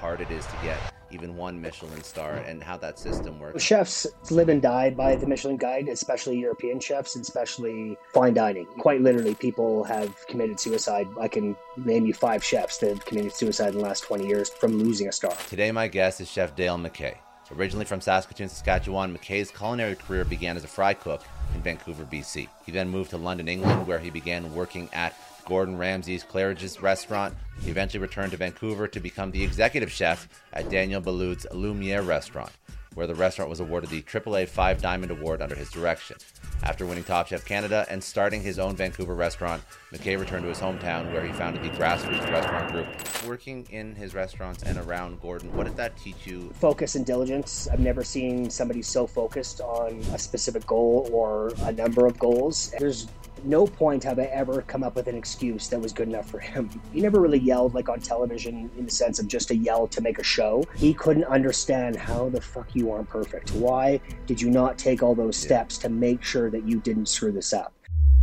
hard it is to get even one Michelin star and how that system works. Chefs live and die by the Michelin Guide, especially European chefs, and especially fine dining. Quite literally, people have committed suicide. I can name you 5 chefs that have committed suicide in the last 20 years from losing a star. Today, my guest is Chef Dale McKay. Originally from Saskatoon, Saskatchewan, McKay's culinary career began as a fry cook in Vancouver, BC. He then moved to London, England, where he began working at Gordon Ramsay's Claridge's restaurant. He eventually returned to Vancouver to become the executive chef at Daniel Boulud's Lumiere restaurant, where the restaurant was awarded the AAA 5 Diamond Award under his direction. After winning Top Chef Canada and starting his own Vancouver restaurant, McKay returned to his hometown where he founded the Grassroots Restaurant Group. Working in his restaurants and around Gordon, what did that teach you? Focus and diligence. I've never seen somebody so focused on a specific goal or a number of goals. There's no point have I ever come up with an excuse that was good enough for him. He never really yelled like on television in the sense of just a yell to make a show. He couldn't understand how the fuck you aren't perfect. Why did you not take all those steps to make sure that you didn't screw this up?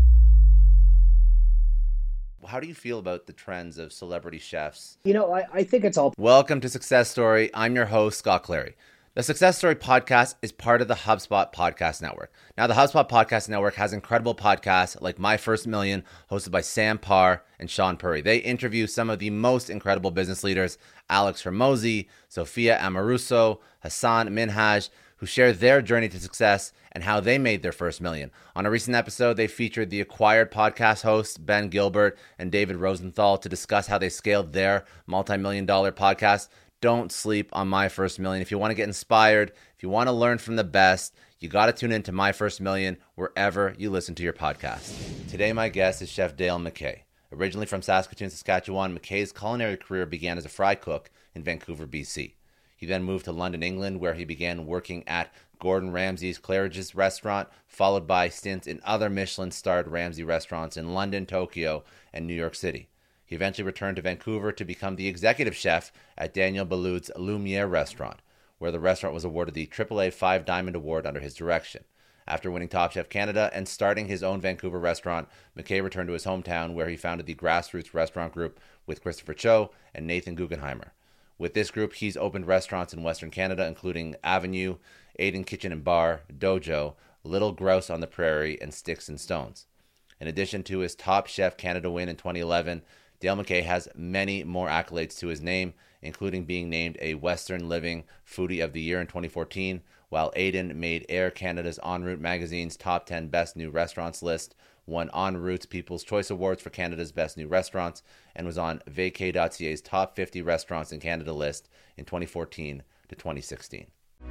How do you feel about the trends of celebrity chefs? You know, I think it's all... Welcome to Success Story. I'm your host, Scott Clary. The Success Story podcast is part of the HubSpot Podcast Network. Now, the HubSpot Podcast Network has incredible podcasts like My First Million, hosted by Sam Parr and Sean Puri. They interview some of the most incredible business leaders, Alex Hormozi, Sophia Amoruso, Hassan Minhaj, who share their journey to success and how they made their first million. On a recent episode, they featured the Acquired podcast hosts, Ben Gilbert and David Rosenthal, to discuss how they scaled their multi-million-dollar podcast. Don't sleep on My First Million. If you want to get inspired, if you want to learn from the best, you got to tune in to My First Million wherever you listen to your podcast. Today, my guest is Chef Dale McKay. Originally from Saskatoon, Saskatchewan, McKay's culinary career began as a fry cook in Vancouver, BC. He then moved to London, England, where he began working at Gordon Ramsay's Claridge's restaurant, followed by stints in other Michelin-starred Ramsay restaurants in London, Tokyo, and New York City. He eventually returned to Vancouver to become the executive chef at Daniel Boulud's Lumiere restaurant, where the restaurant was awarded the AAA 5 Diamond Award under his direction. After winning Top Chef Canada and starting his own Vancouver restaurant, McKay returned to his hometown where he founded the Grassroots Restaurant Group with Christopher Cho and Nathan Guggenheimer. With this group, he's opened restaurants in Western Canada, including Avenue, Aiden Kitchen and Bar, Dojo, Little Grouse on the Prairie, and Sticks and Stones. In addition to his Top Chef Canada win in 2011, Dale McKay has many more accolades to his name, including being named a Western Living Foodie of the Year in 2014, while Aiden made Air Canada's En Route magazine's Top 10 Best New Restaurants list, won En Route's People's Choice Awards for Canada's Best New Restaurants, and was on Vacay.ca's Top 50 Restaurants in Canada list in 2014 to 2016.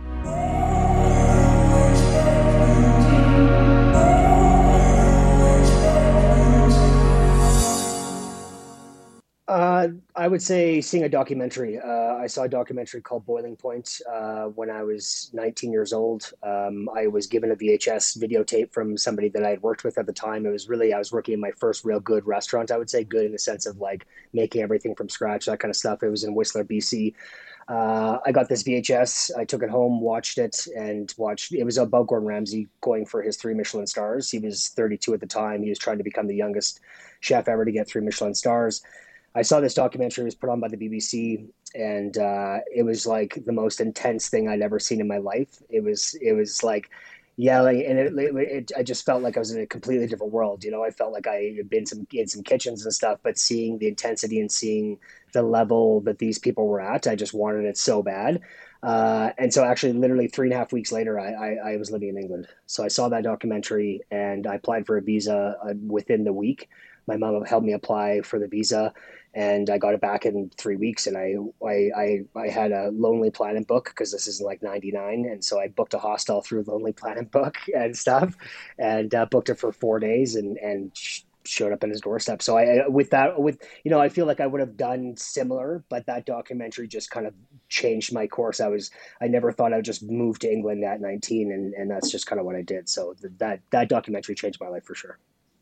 I would say seeing a documentary. I saw a documentary called Boiling Point when I was 19 years old. I was given a VHS videotape from somebody that I had worked with at the time. I was working in my first real good restaurant. I would say good in the sense of like making everything from scratch, that kind of stuff. It was in Whistler, BC. I got this VHS. I took it home, watched it. It was about Gordon Ramsay going for his 3 Michelin stars. He was 32 at the time. He was trying to become the youngest chef ever to get 3 Michelin stars. I saw this documentary. It was put on by the BBC, and it was like the most intense thing I'd ever seen in my life. It was like yelling, and I just felt like I was in a completely different world. You know, I felt like I had been in some kitchens and stuff, but seeing the intensity and seeing the level that these people were at, I just wanted it so bad. And so actually literally 3.5 weeks later, I was living in England. So I saw that documentary and I applied for a visa within the week. My mom helped me apply for the visa, and I got it back in 3 weeks. And I had a Lonely Planet book because this is in like '99, and so I booked a hostel through Lonely Planet book and stuff, and booked it for 4 days and showed up on his doorstep. So I feel like I would have done similar, but that documentary just kind of changed my course. I never thought I would just move to England at 19, and that's just kind of what I did. So that documentary changed my life for sure.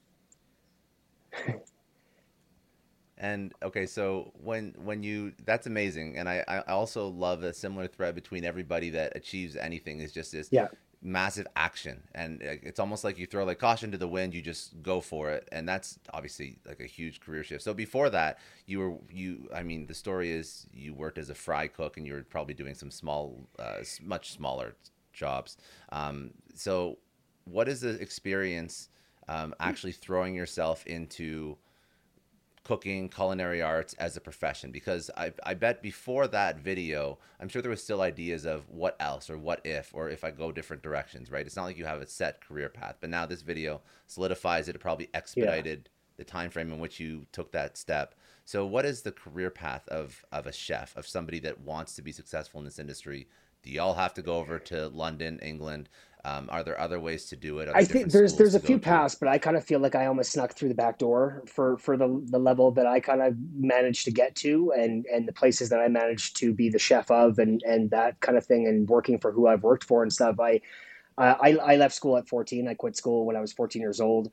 And okay, so when you, that's amazing. And I also love a similar thread between everybody that achieves anything is just this. Yeah. massive action, and it's almost like you throw like caution to the wind, you just go for it, and that's obviously like a huge career shift. So before that, I mean, the story is you worked as a fry cook, and you were probably doing some small, much smaller jobs. So what is the experience actually throwing yourself into cooking, culinary arts as a profession? Because I bet before that video, I'm sure there was still ideas of what else or what if, or if I go different directions, right? It's not like you have a set career path, but now this video solidifies it. It probably Yeah. expedited the time frame in which you took that step. So what is the career path of a chef, of somebody that wants to be successful in this industry? Do y'all have to go over to London, England? Are there other ways to do it? Are I there think different there's schools there's to a go few to? paths, but I kind of feel like I almost snuck through the back door for the level that I kind of managed to get to, and the places that I managed to be the chef of, and that kind of thing, and working for who I've worked for and stuff. I left school at 14. I quit school when I was 14 years old.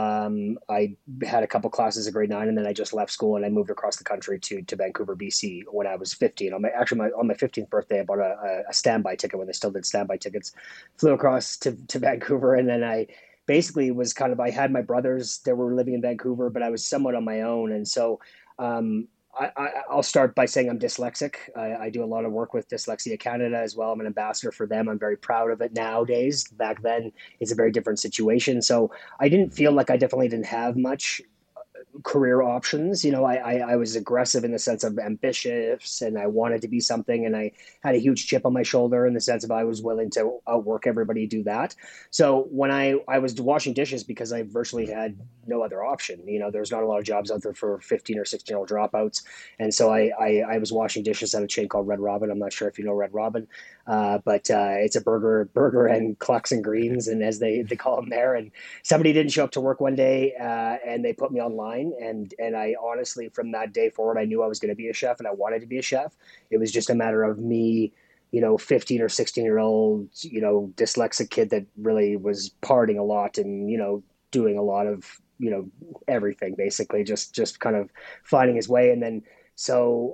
I had a couple classes at grade 9, and then I just left school and I moved across the country to Vancouver, BC when I was 15. On my 15th birthday, I bought a standby ticket when they still did standby tickets. Flew across to Vancouver, and then I basically was kind of, I had my brothers that were living in Vancouver, but I was somewhat on my own. And so, I'll start by saying I'm dyslexic. I do a lot of work with Dyslexia Canada as well. I'm an ambassador for them. I'm very proud of it nowadays. Back then, it's a very different situation. So I didn't feel like I definitely didn't have much career options. You know, I was aggressive in the sense of ambitious, and I wanted to be something, and I had a huge chip on my shoulder in the sense of I was willing to outwork everybody, do that. So when I was washing dishes, because I virtually had no other option. You know, there's not a lot of jobs out there for 15 or 16-year-old dropouts. And so I was washing dishes at a chain called Red Robin. I'm not sure if you know Red Robin, but it's a burger and clucks and greens, and as they call them there. And somebody didn't show up to work one day, and they put me online, and I honestly, from that day forward, I knew I was going to be a chef, and I wanted to be a chef. It was just a matter of me, 15 or 16-year-old, dyslexic kid that really was partying a lot, and doing a lot of everything, basically, just kind of finding his way. And then so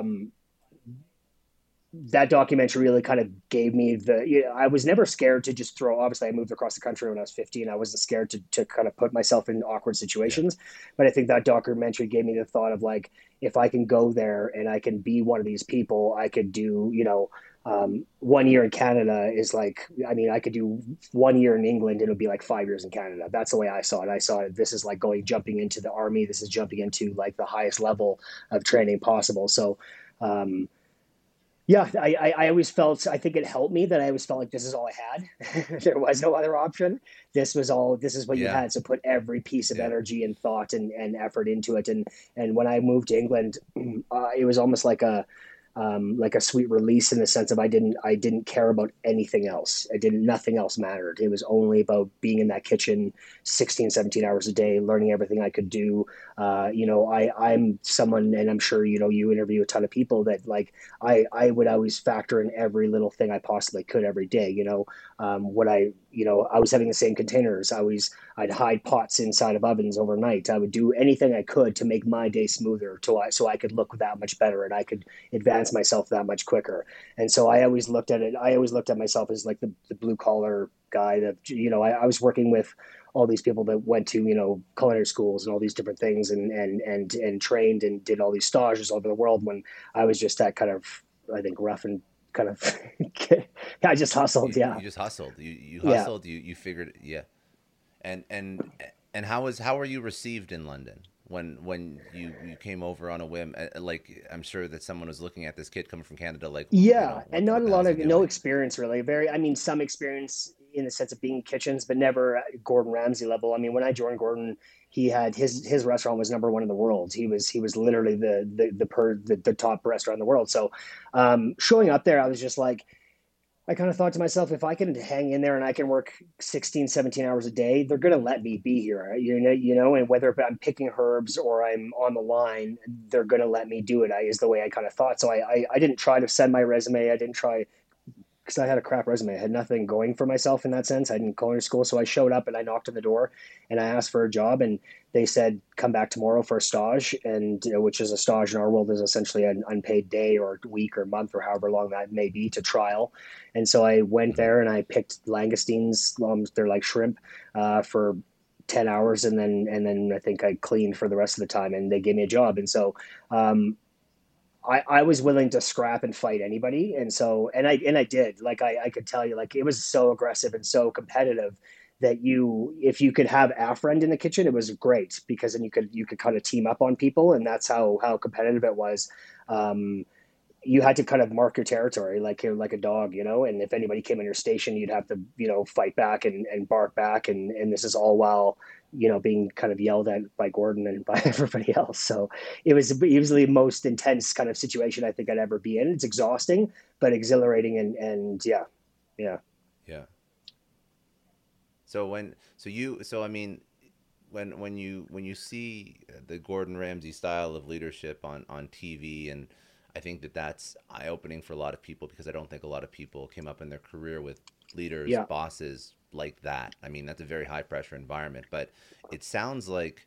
that documentary really kind of gave me I was never scared to just throw. Obviously, I moved across the country when I was 15. I wasn't scared to kind of put myself in awkward Yeah. situations. But I think that documentary gave me the thought of, like, if I can go there and I can be one of these people, I could do, 1 year in Canada is like, I mean, I could do 1 year in England, and it would be like 5 years in Canada. That's the way I saw it. I saw it. This is like jumping into the army. This is jumping into like the highest level of training possible. So, um, yeah, I always felt, I think it helped me that I always felt like this is all I had. There was no other option. This is what you Yeah. had. So put every piece of Yeah. energy and thought and effort into it. And when I moved to England, it was almost like a sweet release, in the sense of I didn't care about anything else. Nothing else mattered. It was only about being in that kitchen 16, 17 hours a day, learning everything I could do. I'm someone, and I'm sure, you interview a ton of people that, like, I would always factor in every little thing I possibly could every day. What I was having the same containers. I'd hide pots inside of ovens overnight. I would do anything I could to make my day smoother, so I could look that much better, and I could advance myself that much quicker. And so I always looked at it. I always looked at myself as like the blue collar guy that, I was working with all these people that went to, culinary schools and all these different things, and trained and did all these stages all over the world, when I was just that kind of, I think, rough and kind of, I just hustled. You Yeah. just hustled. You Yeah. hustled. You figured. Yeah. And how were you received in London when you came over on a whim? Like, I'm sure that someone was looking at this kid coming from Canada, like, Yeah, and not what a the hell lot is he of no doing? experience really. I mean, some experience in the sense of being in kitchens, but never at Gordon Ramsay level. I mean, when I joined Gordon, he had his restaurant was number one in the world. He was literally the top restaurant in the world. So, showing up there, I was just like, I kind of thought to myself, if I can hang in there and I can work 16, 17 hours a day, they're going to let me be here. And whether I'm picking herbs or I'm on the line, they're going to let me do it. Is the way I kind of thought. So I didn't try to send my resume. I didn't try because I had a crap resume. I had nothing going for myself in that sense. I didn't go into school. So I showed up and I knocked on the door and I asked for a job, and they said, come back tomorrow for a stage. And, which is a stage in our world is essentially an unpaid day or week or month or however long that may be to trial. And so I went Hmm. there and I picked langoustines. They're like shrimp, for 10 hours. And then I think I cleaned for the rest of the time and they gave me a job. And so, I was willing to scrap and fight anybody. And so, and I did, like, I could tell you, like, it was so aggressive and so competitive that if you could have a friend in the kitchen, it was great because then you could kind of team up on people. And that's how competitive it was. Um, you had to kind of mark your territory like you're like a dog, and if anybody came in your station, you'd have to, fight back and bark back. And this is all while, being kind of yelled at by Gordon and by everybody else. So it was the most intense kind of situation I think I'd ever be in. It's exhausting, but exhilarating. And yeah, yeah. Yeah. So I mean, when you see the Gordon Ramsay style of leadership on TV, and I think that's eye opening for a lot of people because I don't think a lot of people came up in their career with leaders, Yeah. bosses like that. I mean, that's a very high pressure environment, but it sounds like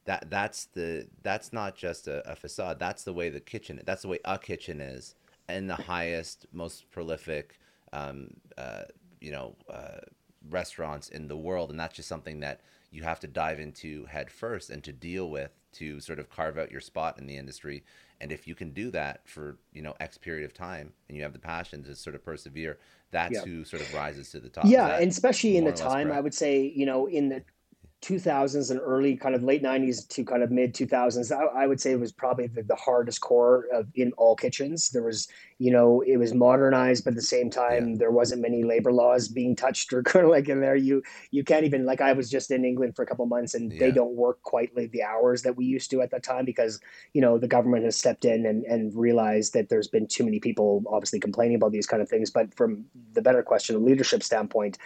that's not just a facade. That's the way the kitchen. That's the way a kitchen is, and the highest, most prolific, um, uh, you know, restaurants in the world, and that's just something that you have to dive into head first and to deal with to sort of carve out your spot in the industry. And if you can do that for X period of time, and you have the passion to sort of persevere, that's Yeah. who sort of rises to the top. Is Yeah. that And especially in the more or less time, I correct? would say, in the 2000s and early kind of late 90s to kind of mid 2000s, I would say it was probably the hardest core of in all kitchens. There was, it was modernized, but at the same Yeah. time there wasn't many labor laws being touched or kind of like in there. You can't even, like, I was just in England for a couple of months and they Yeah. don't work quite like the hours that we used to at that time because the government has stepped in and realized that there's been too many people obviously complaining about these kind of things. But from the better question, a leadership standpoint,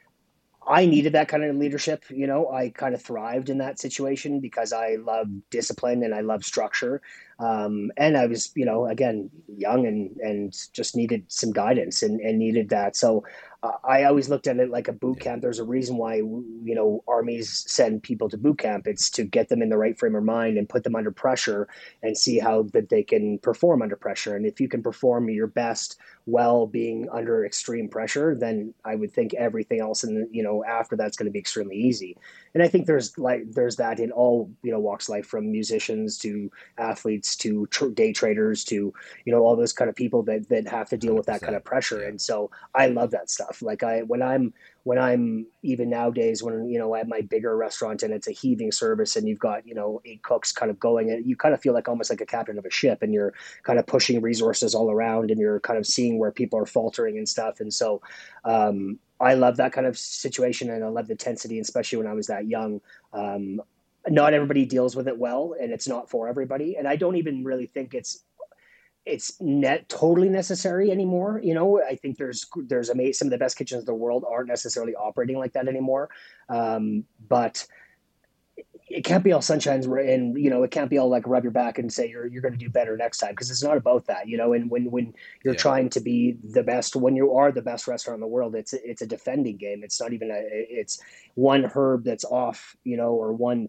I needed that kind of leadership. I kind of thrived in that situation because I love discipline and I love structure. And I was, again, young and just needed some guidance and needed that. So I always looked at it like a boot Yeah. camp. There's a reason why, armies send people to boot camp. It's to get them in the right frame of mind and put them under pressure and see how that they can perform under pressure. And if you can perform your best well being under extreme pressure, then I would think everything else in after that's going to be extremely easy. And I think there's that in all walks of life, from musicians to athletes to day traders to all those kind of people that have to deal with that kind 100%. of pressure. Yeah. And so I love that stuff. Like when I'm even nowadays when I have my bigger restaurant and it's a heaving service and you've got 8 cooks kind of going, and you kind of feel like almost like a captain of a ship, and you're kind of pushing resources all around and you're kind of seeing where people are faltering and stuff. And so I love that kind of situation, and I love the intensity, especially when I was that young. um, Not everybody deals with it well, and it's not for everybody, and I don't even really think it's net totally necessary anymore. I think some of the best kitchens in the world aren't necessarily operating like that anymore. But it can't be all sunshines, and it can't be all like rub your back and say you're going to do better next time, because it's not about that. And when you're Yeah. trying to be the best, when you are the best restaurant in the world, it's a defending game. It's not even it's one herb that's off, or one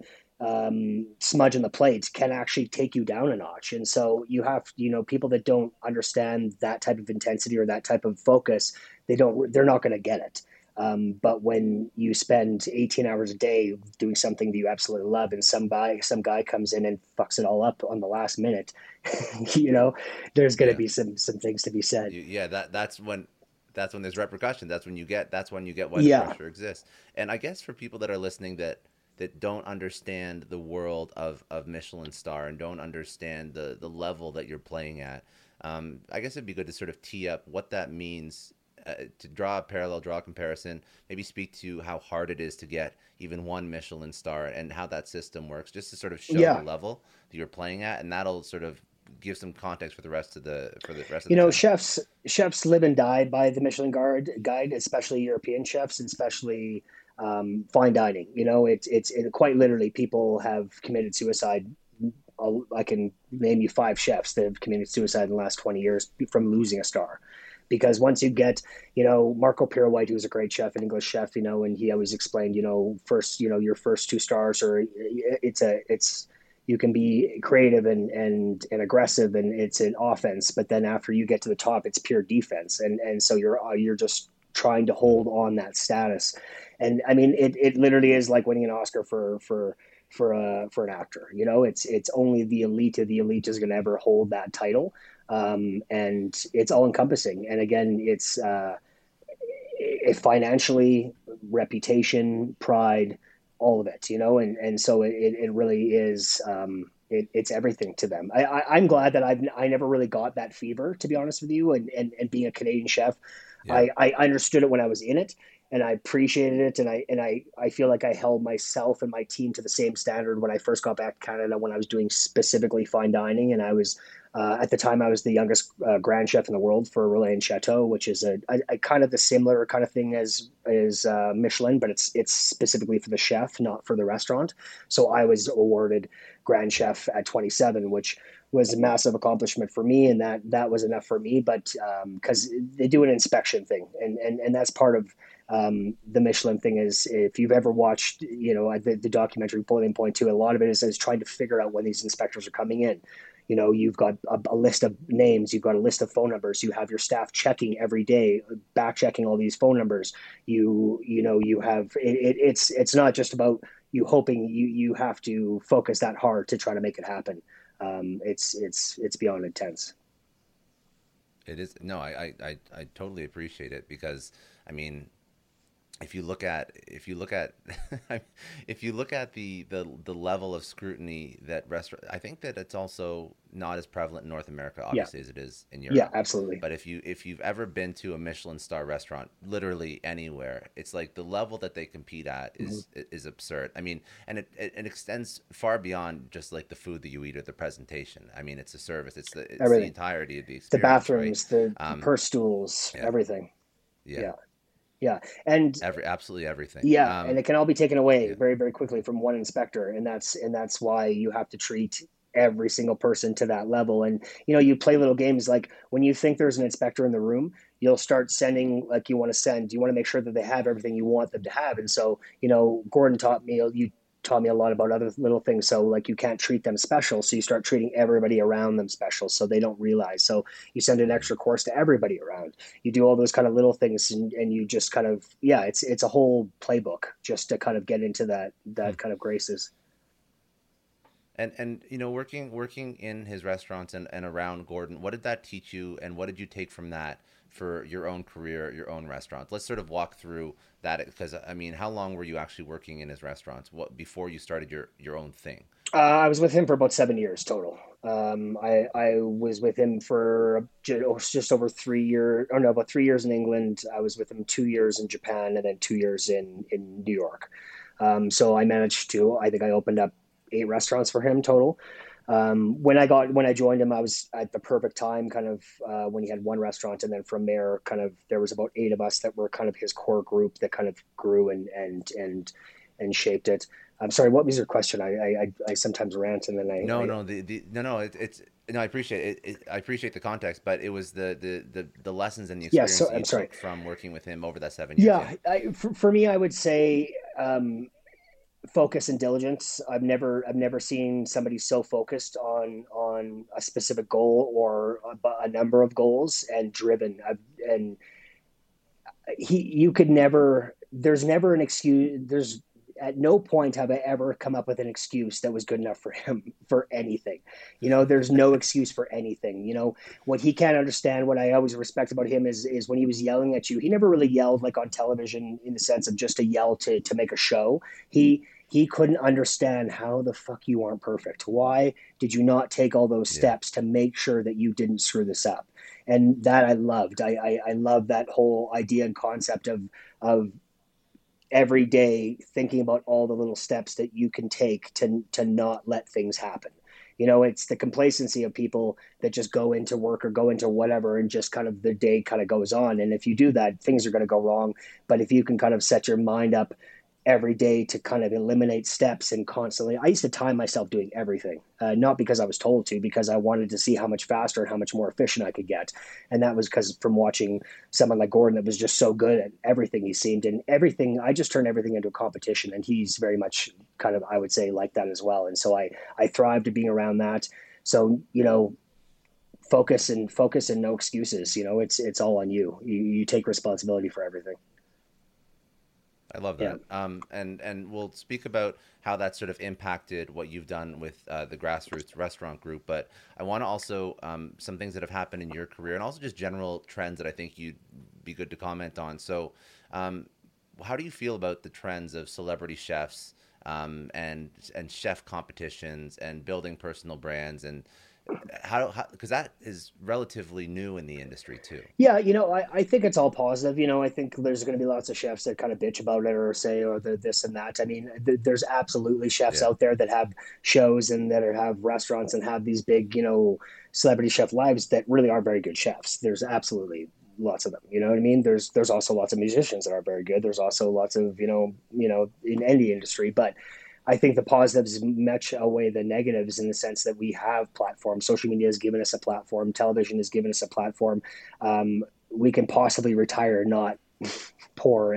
smudge on the plate can actually take you down a notch. And so you have, people that don't understand that type of intensity or that type of focus, they're not going to get it. But when you spend 18 hours a day doing something that you absolutely love, and some guy comes in and fucks it all up on the last minute, you know, there's going to Yeah. be some things to be said. Yeah, that's when there's repercussion. That's when you get why the Yeah, pressure exists. And I guess for people that are listening that don't understand the world of Michelin star and don't understand the level that you're playing at, I guess it'd be good to sort of tee up what that means, to draw a parallel, draw a comparison, maybe speak to how hard it is to get even one Michelin star and how that system works, just to sort of show the yeah. level that you're playing at, and that'll sort of give some context for the rest of the chat. Chefs live and die by the Guide, especially European chefs, and especially fine dining. It's quite literally, people have committed suicide. I can name you 5 chefs that have committed suicide in the last 20 years from losing a star, because once you get, Marco Pirowhite, who's a great chef, an English chef, and he always explained, first, your first 2 stars, or it's you can be creative and aggressive, and it's an offense, but then after you get to the top, it's pure defense, and so you're just trying to hold on that status. And I mean, it literally is like winning an Oscar for an actor. It's only the elite of the elite is going to ever hold that title. And it's all encompassing. And again, it's financially, reputation, pride, all of it, and so it really is, it's everything to them. I'm glad that I never really got that fever, to be honest with you. And being a Canadian chef, Yeah. I understood it when I was in it, and I appreciated it. And I feel like I held myself and my team to the same standard when I first got back to Canada, when I was doing specifically fine dining. And I was, at the time, I was the youngest grand chef in the world for Relais and Chateau, which is a kind of the similar kind of thing as Michelin, but it's specifically for the chef, not for the restaurant. So I was awarded grand chef at 27, which was a massive accomplishment for me, and that was enough for me. But because they do an inspection thing, and that's part of the Michelin thing. Is if you've ever watched, the documentary Boiling Point too, a lot of it is trying to figure out when these inspectors are coming in. You've got a list of names, you've got a list of phone numbers, you have your staff checking every day, back checking all these phone numbers. You have it's not just about you hoping, you have to focus that hard to try to make it happen. It's beyond intense. It is. No, I totally appreciate it, because I mean, if you look at if you look at the level of scrutiny that restaurant, I think that it's also not as prevalent in North America, Yeah, obviously, as it is in yeah, Europe. absolutely. But if you've ever been to a Michelin star restaurant, literally anywhere, it's like the level that they compete at Mhm. is absurd. I mean, and it extends far beyond just like the food that you eat or the presentation. I mean, it's a service. It's the Everything, entirety of the the experience, right? bathrooms, the Um, purse stools, yeah, everything. yeah, Yeah, yeah, and absolutely everything. yeah, and it can all be taken away Yeah. very, very quickly from one inspector, and that's why you have to treat every single person to that level. And you play little games, like when you think there's an inspector in the room, you'll start sending, like, you want to make sure that they have everything you want them to have. And so, Gordon taught me a lot about other little things. So, like, you can't treat them special, so you start treating everybody around them special, so they don't realize. So you send an Mm-hmm. extra course to everybody around. You do all those kind of little things, and you just kind of, yeah, it's a whole playbook just to kind of get into that kind of graces. And working in his restaurants and around Gordon, what did that teach you, and what did you take from that for your own career, your own restaurant? Let's sort of walk through that, because I mean, how long were you actually working in his restaurants? What before you started your own thing? I was with him for about 7 years total. I was with him for just over 3 years. Oh no, about 3 years in England. I was with him 2 years in Japan, and then 2 years in New York. So I managed to. I think I opened up 8 restaurants for him total. When I joined him, I was at the perfect time, kind of, when he had one restaurant, and then from there, kind of, there was about 8 of us that were kind of his core group that kind of grew and shaped it. I'm sorry, what was your question? I sometimes rant, and then No, I no, no, no. It's no. I appreciate it. I appreciate the context, but it was the lessons and the yeah. So experience that I'm you sorry. took from working with him over that 7 years. Yeah. Yeah, for me, I would say, focus and diligence. I've never seen somebody so focused on a specific goal, or a number of goals, and driven. And you could never. There's never an excuse. There's At no point have I ever come up with an excuse that was good enough for him for anything. There's no excuse for anything. What he can't understand, what I always respect about him, is when he was yelling at you, he never really yelled like on television, in the sense of just a yell to make a show. He couldn't understand how the fuck you aren't perfect. Why did you not take all those Yeah. steps to make sure that you didn't screw this up? And that I loved. I love that whole idea and concept of every day thinking about all the little steps that you can take to not let things happen. It's the complacency of people that just go into work or go into whatever, and just kind of the day kind of goes on. And if you do that, things are going to go wrong. But if you can kind of set your mind up every day to kind of eliminate steps and constantly. I used to time myself doing everything, not because I was told to, because I wanted to see how much faster and how much more efficient I could get. And that was because from watching someone like Gordon that was just so good at everything he seemed, and everything, I just turned everything into a competition. And he's very much kind of, I would say, like that as well. And so I thrived at being around that. So, focus and no excuses. It's all on you. You take responsibility for everything. I love Yeah. that. And we'll speak about how that sort of impacted what you've done with the Grassroots Restaurant Group. But I want to also some things that have happened in your career, and also just general trends that I think you'd be good to comment on. So, how do you feel about the trends of celebrity chefs, and chef competitions and building personal brands, and how because that is relatively new in the industry too. Yeah, I think it's all positive. I think there's going to be lots of chefs that kind of bitch about it or say, or this and that. I mean, there's absolutely chefs Yeah. out there that have shows and that have restaurants and have these big, celebrity chef lives that really are very good chefs. There's absolutely lots of them. You know what I mean? There's also lots of musicians that are very good. There's also lots of, in any industry, but I think the positives much outweigh the negatives in the sense that we have platforms. Social media has given us a platform. Television has given us a platform. We can possibly retire not poor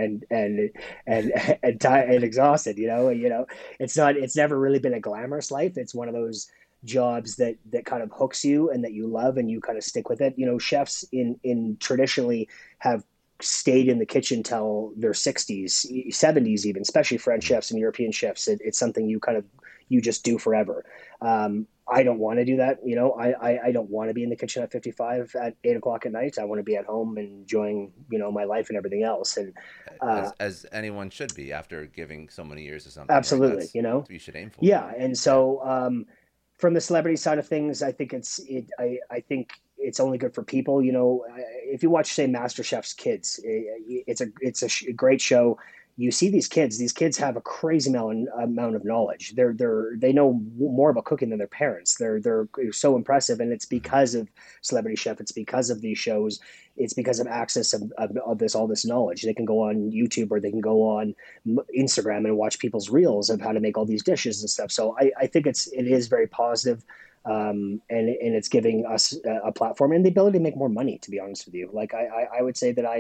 and exhausted. It's never really been a glamorous life. It's one of those jobs that kind of hooks you and that you love and you kind of stick with it. Chefs in traditionally have stayed in the kitchen till their 60s, 70s, even, especially French chefs and European chefs. It's something you just do forever. I don't want to do that. I don't want to be in the kitchen at 55 at 8 o'clock at night. I want to be at home enjoying, my life and everything else. And As anyone should be after giving so many years to something, right? absolutely, That's what you should aim for. yeah. And Yeah. so, from the celebrity side of things, I think I think it's only good for people. If you watch, say, MasterChef's Kids, it's a great show. You see these kids. These kids have a crazy amount of knowledge. They know more about cooking than their parents. They're so impressive, and it's Hmm. because of Celebrity Chef. It's because of these shows. It's because of access of all this knowledge. They can go on YouTube or they can go on Instagram and watch people's reels of how to make all these dishes and stuff. So I think it is very positive, and it's giving us a platform and the ability to make more money. To be honest with you, like I would say that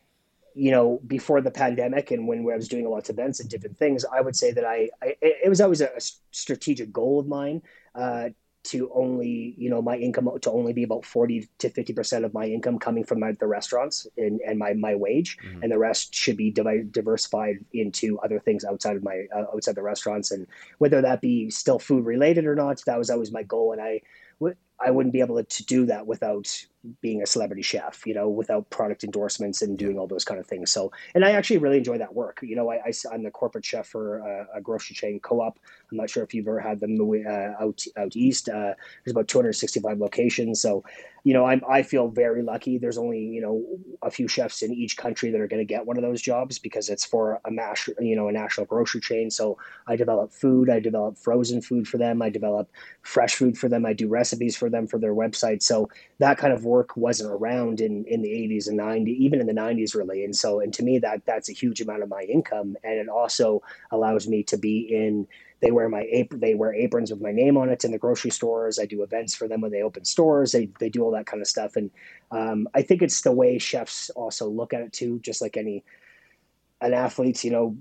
before the pandemic and when I was doing lots of events and different things, I would say that it was always a strategic goal of mine, to only, my income to only be about 40 to 50% of my income coming from the restaurants and my wage, Hmm. and the rest should be diversified into other things outside of outside the restaurants, and whether that be still food related or not, that was always my goal, and I wouldn't be able to do that without being a celebrity chef, without product endorsements and Yeah. doing all those kind of things. So, and I actually really enjoy that work. I'm the corporate chef for a grocery chain, Co-op. I'm not sure if you've ever had them out east. There's about 265 locations. So, I feel very lucky. There's only, a few chefs in each country that are going to get one of those jobs because it's for a national grocery chain. So I develop food. I develop frozen food for them. I develop fresh food for them. I do recipes for them for their website. So that kind of work wasn't around in the 80s and 90s, even in the 90s, really. And to me, that's a huge amount of my income. And it also allows me to be in, they wear aprons with my name on it in the grocery stores. I do events for them when they open stores. They do all that kind of stuff. And I think it's the way chefs also look at it too, just like an athlete,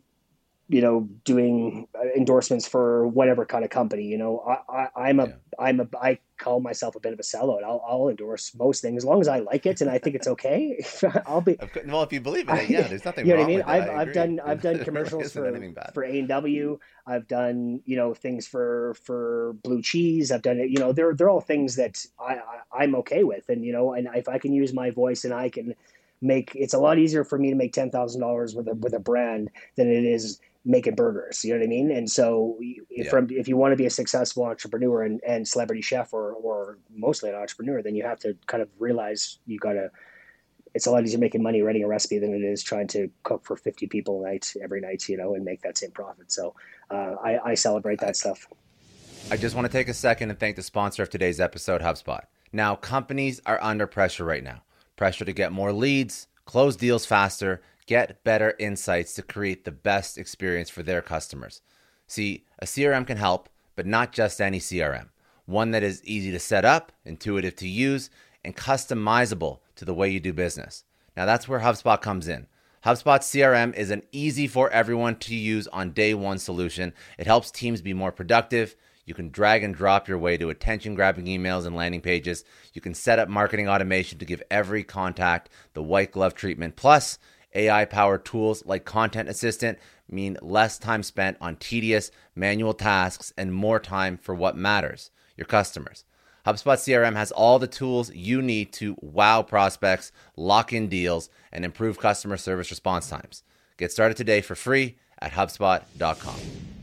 doing endorsements for whatever kind of company. Yeah. I call myself a bit of a sellout. I'll endorse most things as long as I like it and I think it's okay. I'll be. Of course, well, if you believe in it, yeah, there's nothing You know what I wrong mean? with it. I I've agree. done I've done There really commercials isn't for anything bad. A&W. I've done things for Blue Cheese. I've done it. They're all things that I'm okay with, and if I can use my voice and I can it's a lot easier for me to make $10,000 with a brand than it is making burgers. You know what I mean? And so Yeah. if you want to be a successful entrepreneur and celebrity chef or mostly an entrepreneur, then you have to kind of realize it's a lot easier making money writing a recipe than it is trying to cook for 50 people every night, and make that same profit. So I celebrate I, that stuff. I just want to take a second and thank the sponsor of today's episode, HubSpot. Now, companies are under pressure right now. Pressure to get more leads, close deals faster, get better insights to create the best experience for their customers. See, a CRM can help, but not just any CRM. One that is easy to set up, intuitive to use, and customizable to the way you do business. Now that's where HubSpot comes in. HubSpot CRM is an easy for everyone to use on day one solution. It helps teams be more productive. You can drag and drop your way to attention-grabbing emails and landing pages. You can set up marketing automation to give every contact the white glove treatment. Plus, AI-powered tools like Content Assistant mean less time spent on tedious manual tasks and more time for what matters, your customers. HubSpot CRM has all the tools you need to wow prospects, lock in deals, and improve customer service response times. Get started today for free at HubSpot.com.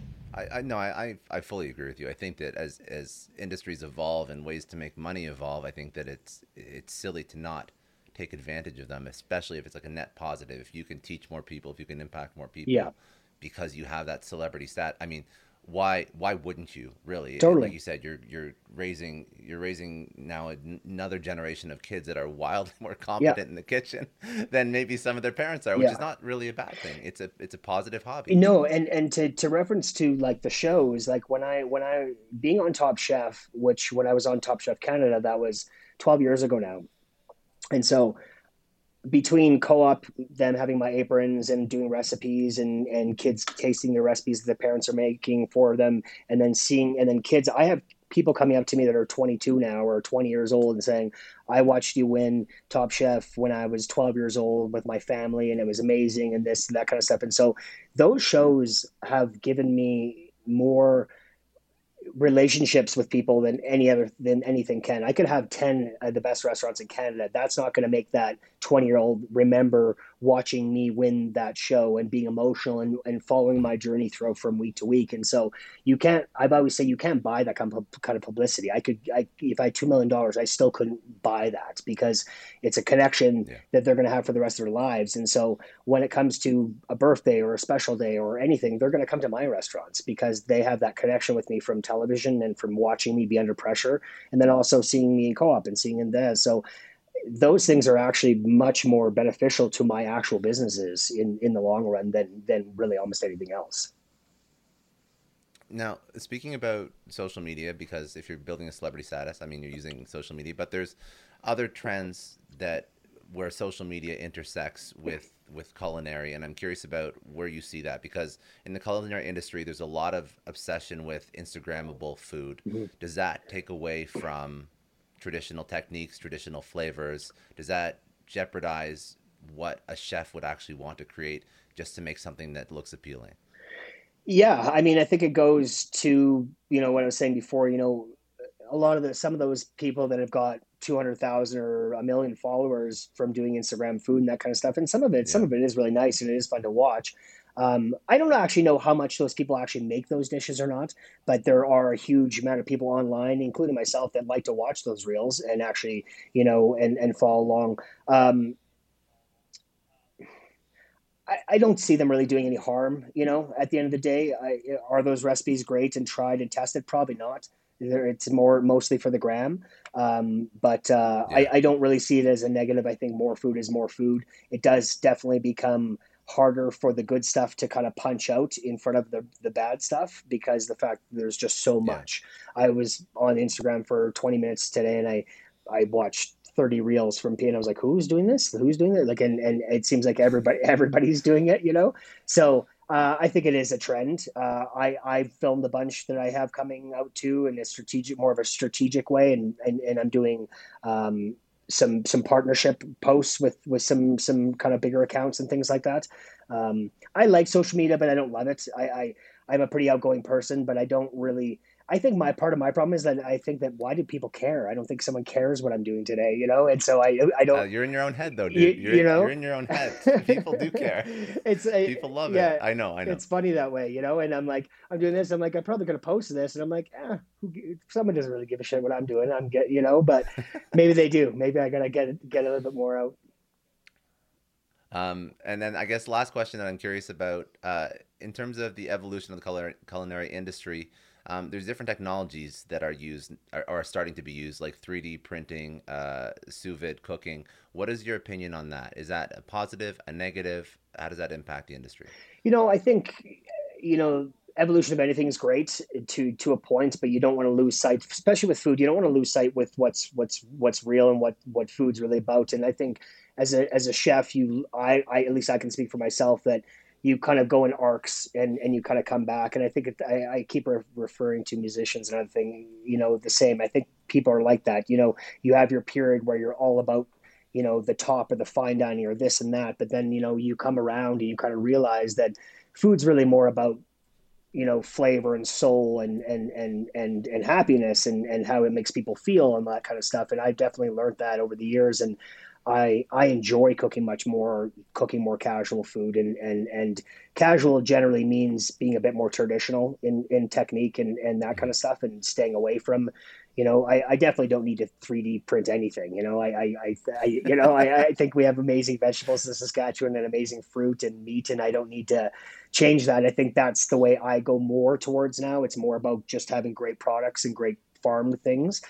I fully agree with you. I think that as industries evolve and ways to make money evolve, I think that it's silly to not take advantage of them, especially if it's like a net positive. If you can teach more people, if you can impact more people, because you have that celebrity stat. I mean, why wouldn't you really? Totally. Like you said, you're raising now another generation of kids that are wildly more competent in the kitchen than maybe some of their parents are, which is not really a bad thing. It's a positive hobby. No, and to reference to like the shows, like when I being on Top Chef, which when I was on Top Chef Canada, that was 12 years ago now. And so between co-op, them having my aprons and doing recipes and kids tasting the recipes that the parents are making for them, and then kids, I have people coming up to me that are 22 now or 20 years old and saying, I watched you win Top Chef when I was 12 years old with my family and it was amazing and this, that kind of stuff. And so those shows have given me more relationships with people than anything can. I could have 10 of the best restaurants in Canada. That's not going to make that 20-year-old remember watching me win that show and being emotional and following my journey through from week to week. And so I've always said you can't buy that kind of publicity. If I had $2 million, I still couldn't buy that because it's a connection that they're going to have for the rest of their lives. And so when it comes to a birthday or a special day or anything, they're going to come to my restaurants because they have that connection with me from television and from watching me be under pressure, and then also seeing me in co-op and seeing in there. So those things are actually much more beneficial to my actual businesses in the long run than really almost anything else. Now, speaking about social media, because if you're building a celebrity status, I mean, you're using social media, but there's other trends where social media intersects with culinary, and I'm curious about where you see that, because in the culinary industry, there's a lot of obsession with Instagrammable food. Mm-hmm. Does that take away from traditional techniques, traditional flavors? Does that jeopardize what a chef would actually want to create just to make something that looks appealing? Yeah, I mean, I think it goes to, what I was saying before, some of those people that have got 200,000 or a million followers from doing Instagram food and that kind of stuff. And some of it is really nice and it is fun to watch. I don't actually know how much those people actually make those dishes or not, but there are a huge amount of people online, including myself, that like to watch those reels and actually, and follow along. I don't see them really doing any harm, at the end of the day. Are those recipes great and tried and tested? Probably not. It's mostly for the gram. But I don't really see it as a negative. I think more food is more food. It does definitely become harder for the good stuff to kind of punch out in front of the bad stuff because the fact there's just so much. I was on Instagram for 20 minutes today and I watched 30 reels from P and I was like, who's doing this? Who's doing it? Like, and it seems like everybody's doing it, So I think it is a trend. I filmed a bunch that I have coming out too in more of a strategic way. And I'm doing some partnership posts with some kind of bigger accounts and things like that. I like social media, but I don't love it. I'm a pretty outgoing person, but I don't really. I think part of my problem is that I think that why do people care? I don't think someone cares what I'm doing today, And so I don't. You're in your own head though, dude. You're in your own head. People do care. People love it. I know. It's funny that way, And I'm like, I'm doing this. I'm like, I'm probably going to post this, and I'm like, someone doesn't really give a shit what I'm doing. But maybe they do. Maybe I gotta get a little bit more out. And then I guess last question that I'm curious about, in terms of the evolution of the culinary industry, there's different technologies that are used or are starting to be used, like 3D printing, sous vide cooking. What is your opinion on that? Is that a positive, a negative? How does that impact the industry? I think, evolution of anything is great to a point, but you don't want to lose sight, especially with food. You don't want to lose sight with what's real and what food's really about. And I think as a chef, I at least I can speak for myself that you kind of go in arcs and you kind of come back. And I think I keep referring to musicians and other thing, the same. I think people are like that. You have your period where you're all about the top of the fine dining or this and that, but then you come around and you kind of realize that food's really more about flavor and soul and happiness and how it makes people feel and that kind of stuff. And I've definitely learned that over the years. And I enjoy cooking more casual food, and casual generally means being a bit more traditional in technique and that kind Mhm. of stuff, and staying away from, I definitely don't need to 3D print anything. I think we have amazing vegetables in Saskatchewan and amazing fruit and meat, and I don't need to change that. I think that's the way I go more towards now. It's more about just having great products and great farm things,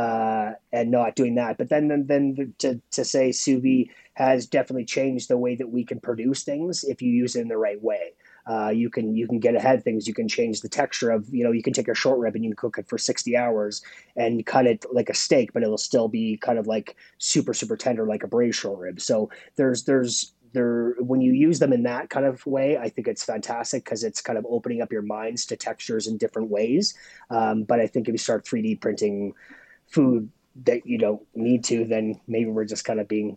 and not doing that. But then to say sous vide has definitely changed the way that we can produce things if you use it in the right way. You can get ahead of things. You can change the texture of, you can take a short rib and you can cook it for 60 hours and cut it like a steak, but it'll still be kind of like super super tender like a braised short rib. So there when you use them in that kind of way, I think it's fantastic because it's kind of opening up your minds to textures in different ways. But I think if you start 3D printing food that you don't need to, then maybe we're just kind of being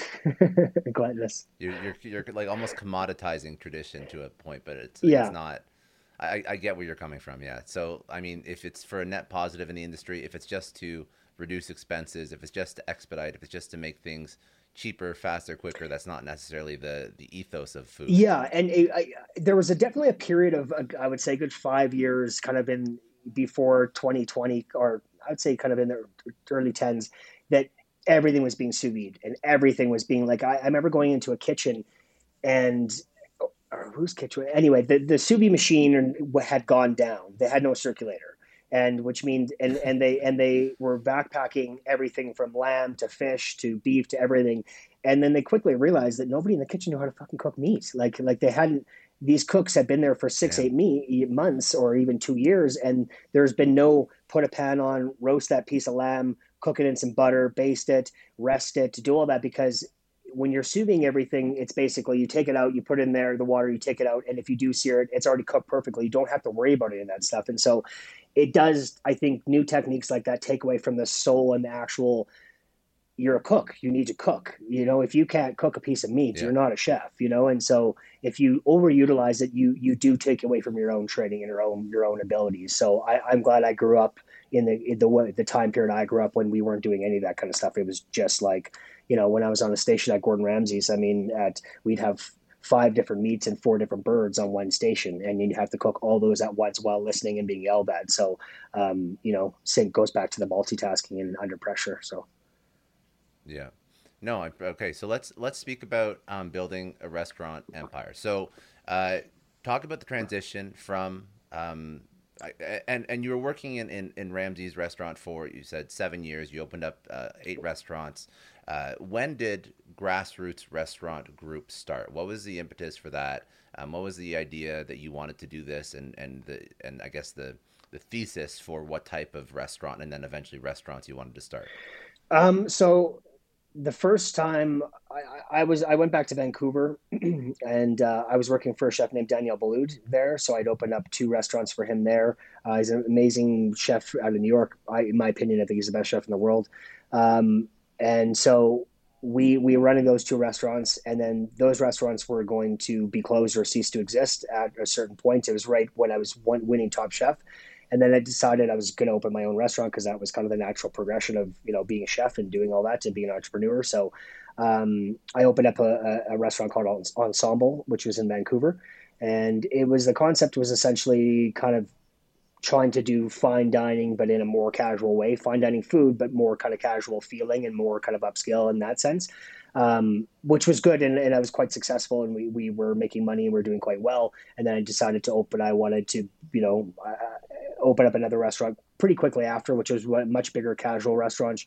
gluttonous. You're like almost commoditizing tradition to a point, but it's Yeah. not. I get where you're coming from. Yeah. So I mean, if it's for a net positive in the industry, if it's just to reduce expenses, if it's just to expedite, if it's just to make things cheaper, faster, quicker, that's not necessarily the ethos of food. Yeah, and there was definitely a period of, I would say, a good 5 years, kind of in before 2020, or I would say kind of in the early tens, that everything was being sous vide and everything was being like, I remember going into a kitchen and, or whose kitchen? Anyway, the sous vide machine had gone down. They had no circulator. And which means, and they were backpacking everything from lamb to fish to beef to everything, and then they quickly realized that nobody in the kitchen knew how to fucking cook meat. Like they hadn't. These cooks had been there for six, Yeah. 8 months, or even 2 years, and there's been no put a pan on, roast that piece of lamb, cook it in some butter, baste it, rest it, to do all that, because when you're sous videing everything, it's basically you take it out, you put it in there, the water, you take it out, and if you do sear it, it's already cooked perfectly. You don't have to worry about any of that stuff. And so it does, I think, new techniques like that take away from the soul and the actual, you're a cook, you need to cook. If you can't cook a piece of meat, Yeah. you're not a chef. And so if you overutilize it, you do take away from your own training and your own abilities. So I'm glad I grew up in the time period I grew up, when we weren't doing any of that kind of stuff. It was just like, when I was on a station at Gordon Ramsay's, I mean, we'd have 5 different meats and 4 different birds on one station, and you'd have to cook all those at once while listening and being yelled at. So, sync goes back to the multitasking and under pressure. So, Yeah. No, okay. So let's speak about building a restaurant empire. So, uh, talk about the transition from and you were working in Ramsey's restaurant for, you said, 7 years. You opened up 8 restaurants. When did Grassroots Restaurant Group start? What was the impetus for that? What was the idea that you wanted to do this, and I guess the thesis for what type of restaurant and then eventually restaurants you wanted to start? so the first time I went back to Vancouver, and I was working for a chef named Daniel Boulud there. So I'd opened up 2 restaurants for him there. He's an amazing chef out of New York. In my opinion, I think he's the best chef in the world. And so we were running those 2 restaurants, and then those restaurants were going to be closed or cease to exist at a certain point. It was right when I was winning Top Chef, and then I decided I was going to open my own restaurant, because that was kind of the natural progression of being a chef and doing all that to being an entrepreneur. So I opened up a restaurant called Ensemble, which was in Vancouver, and the concept was essentially kind of trying to do fine dining, but in a more casual way, fine dining food, but more kind of casual feeling and more kind of upscale in that sense, which was good. And I was quite successful, and we were making money and we were doing quite well. And then I decided to open, I wanted to, open up another restaurant pretty quickly after, which was a much bigger casual restaurant.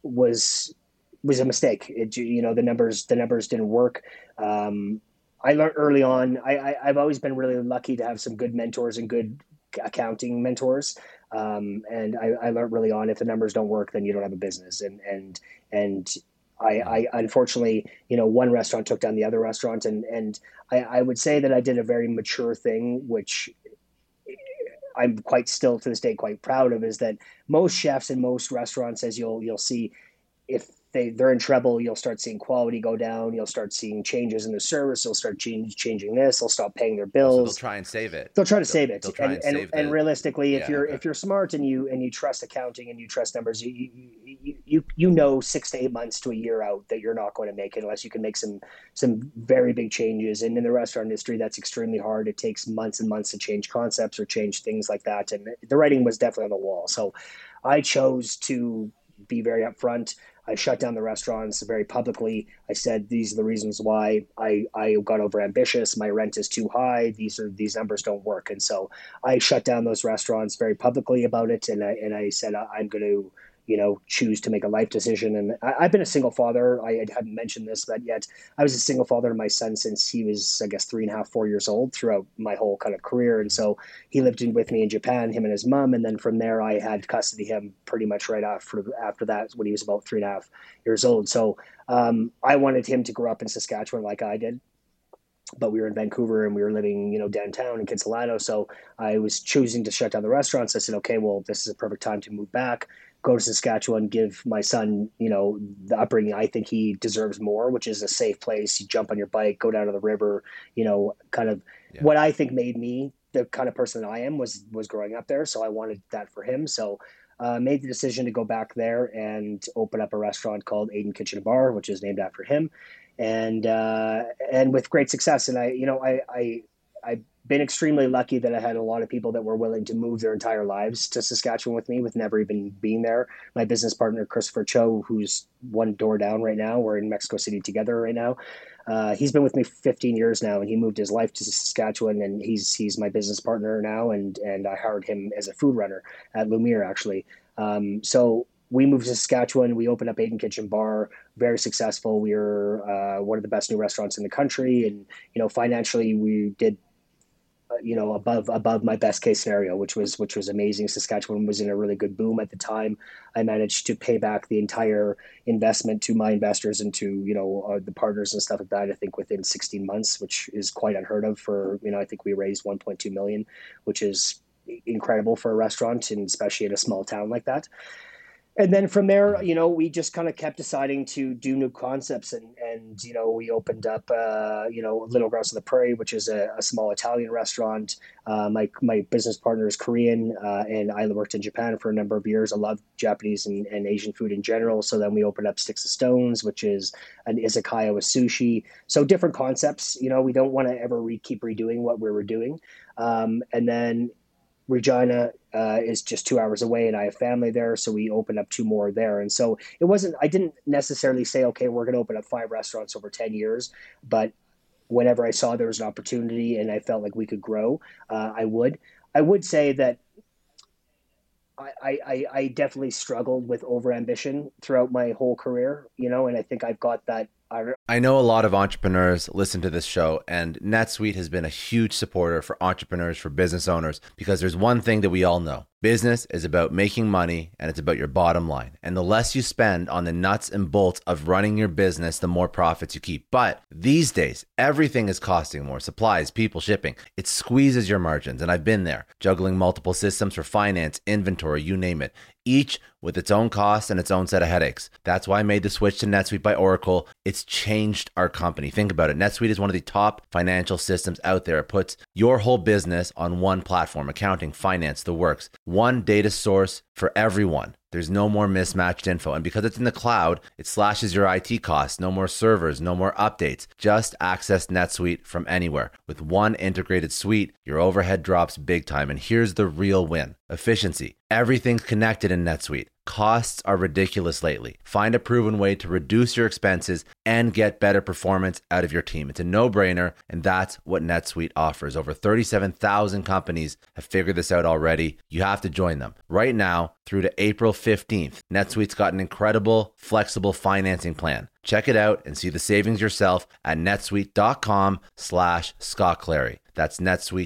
Was a mistake. The numbers didn't work. I learned early on. I've always been really lucky to have some good mentors and good accounting mentors. And I learned early on, if the numbers don't work, then you don't have a business. And I unfortunately, one restaurant took down the other restaurant, and I would say that I did a very mature thing, which I'm quite still to this day quite proud of, is that most chefs in most restaurants, as you'll see, if they're in trouble, you'll start seeing quality go down. You'll start seeing changes in the service. They'll start changing this. They'll stop paying their bills. So they'll try and save it. They'll try to save it. They'll try and realistically, if you're smart and you trust accounting and you trust numbers, you know 6 to 8 months to a year out that you're not going to make it unless you can make some very big changes. And in the restaurant industry, that's extremely hard. It takes months and months to change concepts or change things like that. And the writing was definitely on the wall. So I chose to be very upfront. I shut down the restaurants very publicly. I said, these are the reasons why I got over ambitious. My rent is too high. These numbers don't work. And so I shut down those restaurants very publicly about it. And I said, I'm going to, choose to make a life decision. And I've been a single father. I hadn't mentioned this, but yet I was a single father to my son since he was, I guess, 3.5, 4 years old throughout my whole kind of career. And so he lived with me in Japan, him and his mom. And then from there, I had custody of him pretty much right after that, when he was about 3.5 years old. So I wanted him to grow up in Saskatchewan like I did. But we were in Vancouver and we were living, downtown in Kitsilano. So I was choosing to shut down the restaurants. I said, okay, well, this is a perfect time to move back, go to Saskatchewan, give my son, the upbringing I think he deserves more, which is a safe place. You jump on your bike, go down to the river, what I think made me the kind of person that I am was growing up there. So I wanted that for him. So made the decision to go back there and open up a restaurant called Aiden Kitchen and Bar, which is named after him. And with great success. And I've been extremely lucky that I had a lot of people that were willing to move their entire lives to Saskatchewan with me, with never even being there. My business partner, Christopher Cho, who's one door down right now. We're in Mexico City together right now. He's been with me for 15 years now, and he moved his life to Saskatchewan, and he's my business partner now. And I hired him as a food runner at Lumiere, actually. So we moved to Saskatchewan. We opened up Aiden Kitchen Bar, very successful. We were one of the best new restaurants in the country. And, financially we did, above my best case scenario, which was amazing. Saskatchewan was in a really good boom at the time. I managed to pay back the entire investment to my investors and to, the partners and stuff like that, I think within 16 months, which is quite unheard of for, I think we raised 1.2 million, which is incredible for a restaurant, and especially in a small town like that. And then from there, we just kind of kept deciding to do new concepts. And we opened up, Little Grouse on the Prairie, which is a small Italian restaurant. My business partner is Korean, and I worked in Japan for a number of years. I love Japanese and Asian food in general. So then we opened up Sticks of Stones, which is an izakaya with sushi. So different concepts. We don't want to ever keep redoing what we were doing. And then Regina is just 2 hours away, and I have family there, so we opened up 2 more there. And so I didn't necessarily say, okay, we're going to open up 5 restaurants over 10 years, but whenever I saw there was an opportunity and I felt like we could grow, I would. I would say that I definitely struggled with overambition throughout my whole career, and I think I've got that. I know a lot of entrepreneurs listen to this show, and NetSuite has been a huge supporter for entrepreneurs, for business owners, because there's one thing that we all know. Business is about making money, and it's about your bottom line. And the less you spend on the nuts and bolts of running your business, the more profits you keep. But these days, everything is costing more. Supplies, people, shipping. It squeezes your margins, and I've been there, juggling multiple systems for finance, inventory, you name it, each with its own costs and its own set of headaches. That's why I made the switch to NetSuite by Oracle. It's changed our company. Think about it. NetSuite is one of the top financial systems out there. It puts your whole business on one platform: accounting, finance, the works. One data source for everyone. There's no more mismatched info. And because it's in the cloud, it slashes your IT costs. No more servers, no more updates. Just access NetSuite from anywhere. With one integrated suite, your overhead drops big time. And here's the real win. efficiency. Everything's connected in NetSuite. Costs are ridiculous lately. Find a proven way to reduce your expenses and get better performance out of your team. It's a no-brainer, and that's what NetSuite offers. Over 37,000 companies have figured this out already. You have to join them. Right now, through to April 15th, NetSuite's got an incredible, flexible financing plan. Check it out and see the savings yourself at netsuite.com/Scott Clary. That's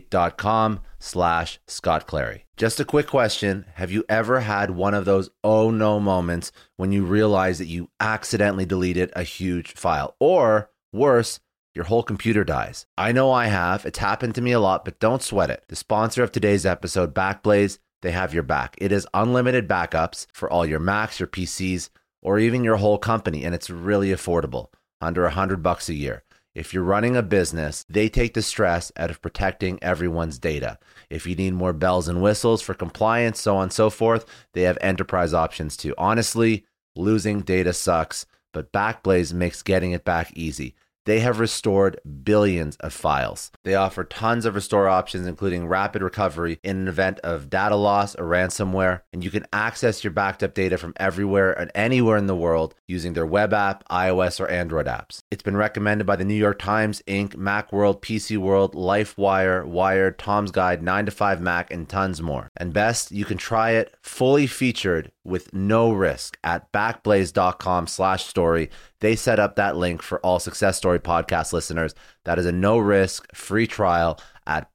netsuite.com/Scott Clary. Just a quick question. Have you ever had one of those oh no moments when you realize that you accidentally deleted a huge file? Or worse, your whole computer dies. I know I have. It's happened to me a lot, but don't sweat it. The sponsor of today's episode, Backblaze, they have your back. It is unlimited backups for all your Macs, your PCs, or even your whole company, and it's really affordable, under $100 a year. If you're running a business, they take the stress out of protecting everyone's data. If you need more bells and whistles for compliance, so on and so forth, they have enterprise options too. Honestly, losing data sucks, but Backblaze makes getting it back easy. They have restored billions of files. They offer tons of restore options, including rapid recovery in an event of data loss or ransomware. And you can access your backed up data from everywhere and anywhere in the world using their web app, iOS, or Android apps. It's been recommended by the New York Times, Inc., Macworld, PC World, LifeWire, Wired, Tom's Guide, 9 to 5 Mac, and tons more. And best, you can try it fully featured with no risk at backblaze.com/story. They set up that link for all Success Story podcast listeners. That is a no risk free trial at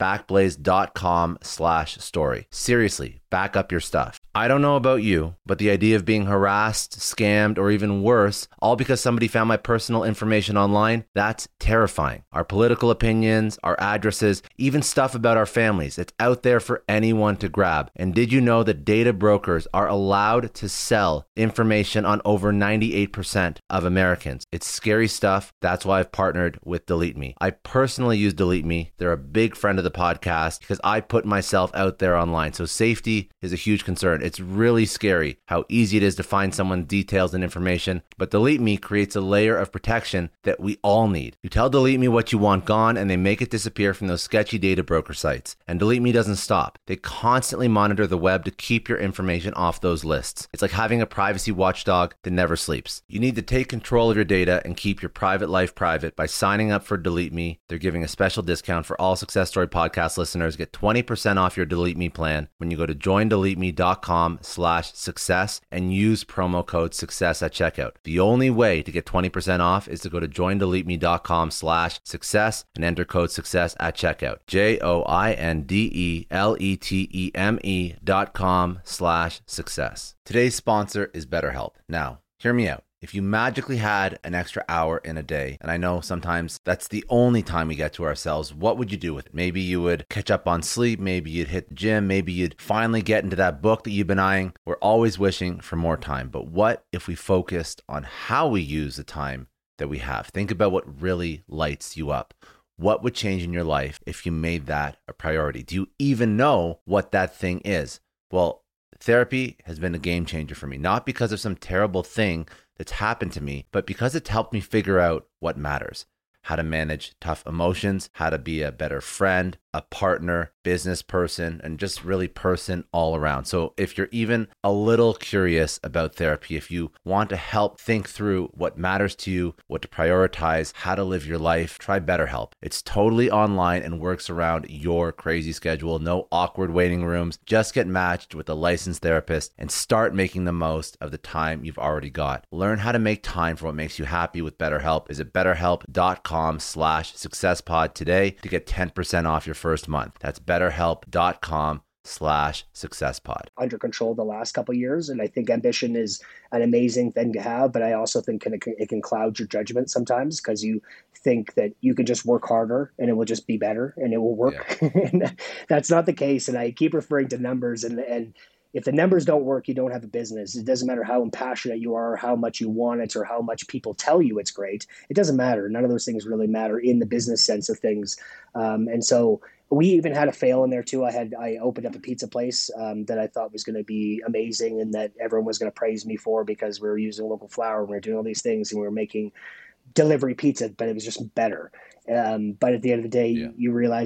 backblaze.com/story. Seriously, back up your stuff. I don't know about you, but the idea of being harassed, scammed, or even worse, all because somebody found my personal information online, that's terrifying. Our political opinions, our addresses, even stuff about our families, it's out there for anyone to grab. And did you know that data brokers are allowed to sell information on over 98% of Americans? It's scary stuff. That's why I've partnered with Delete Me. I personally use Delete Me. They're a big friend of the podcast because I put myself out there online. So safety is a huge concern. It's really scary how easy it is to find someone's details and information, but Delete Me creates a layer of protection that we all need. You tell Delete Me what you want gone, and they make it disappear from those sketchy data broker sites. And Delete Me doesn't stop. They constantly monitor the web to keep your information off those lists. It's like having a privacy watchdog that never sleeps. You need to take control of your data and keep your private life private by signing up for Delete Me. They're giving a special discount for all Success Story podcast listeners. Get 20% off your Delete Me plan when you go to joindeleteme.com/success and use promo code success at checkout. The only way to get 20% off is to go to joindeleteme.com/success and enter code success at checkout. joindeleteme.com/success. Today's sponsor is BetterHelp. Now, hear me out. If you magically had an extra hour in a day, and I know sometimes that's the only time we get to ourselves, what would you do with it? Maybe you would catch up on sleep, maybe you'd hit the gym, maybe you'd finally get into that book that you've been eyeing. We're always wishing for more time, but what if we focused on how we use the time that we have? Think about what really lights you up. What would change in your life if you made that a priority? Do you even know what that thing is? Well, therapy has been a game changer for me, not because of some terrible thing that's happened to me, but because it's helped me figure out what matters. How to manage tough emotions, how to be a better friend, a partner, business person, and just really person all around. So if you're even a little curious about therapy, if you want to help think through what matters to you, what to prioritize, how to live your life, try BetterHelp. It's totally online and works around your crazy schedule. No awkward waiting rooms. Just get matched with a licensed therapist and start making the most of the time you've already got. Learn how to make time for what makes you happy with BetterHelp. Visit betterhelp.com/successpod today to get 10% off your first month. That's betterhelp.com/successpod. Under control the last couple of years, and I think ambition is an amazing thing to have, but I also think it can cloud your judgment sometimes because you think that you can just work harder and it will just be better and it will work. Yeah. And that's not the case. And I keep referring to numbers, and if the numbers don't work, you don't have a business. It doesn't matter how passionate you are, or how much you want it, or how much people tell you it's great. It doesn't matter. None of those things really matter in the business sense of things. And so we even had a fail in there too. I opened up a pizza place that I thought was going to be amazing and that everyone was going to praise me for because we were using local flour and we were doing all these things and we were making delivery pizza, but it was just better. But at the end of the day, you realize that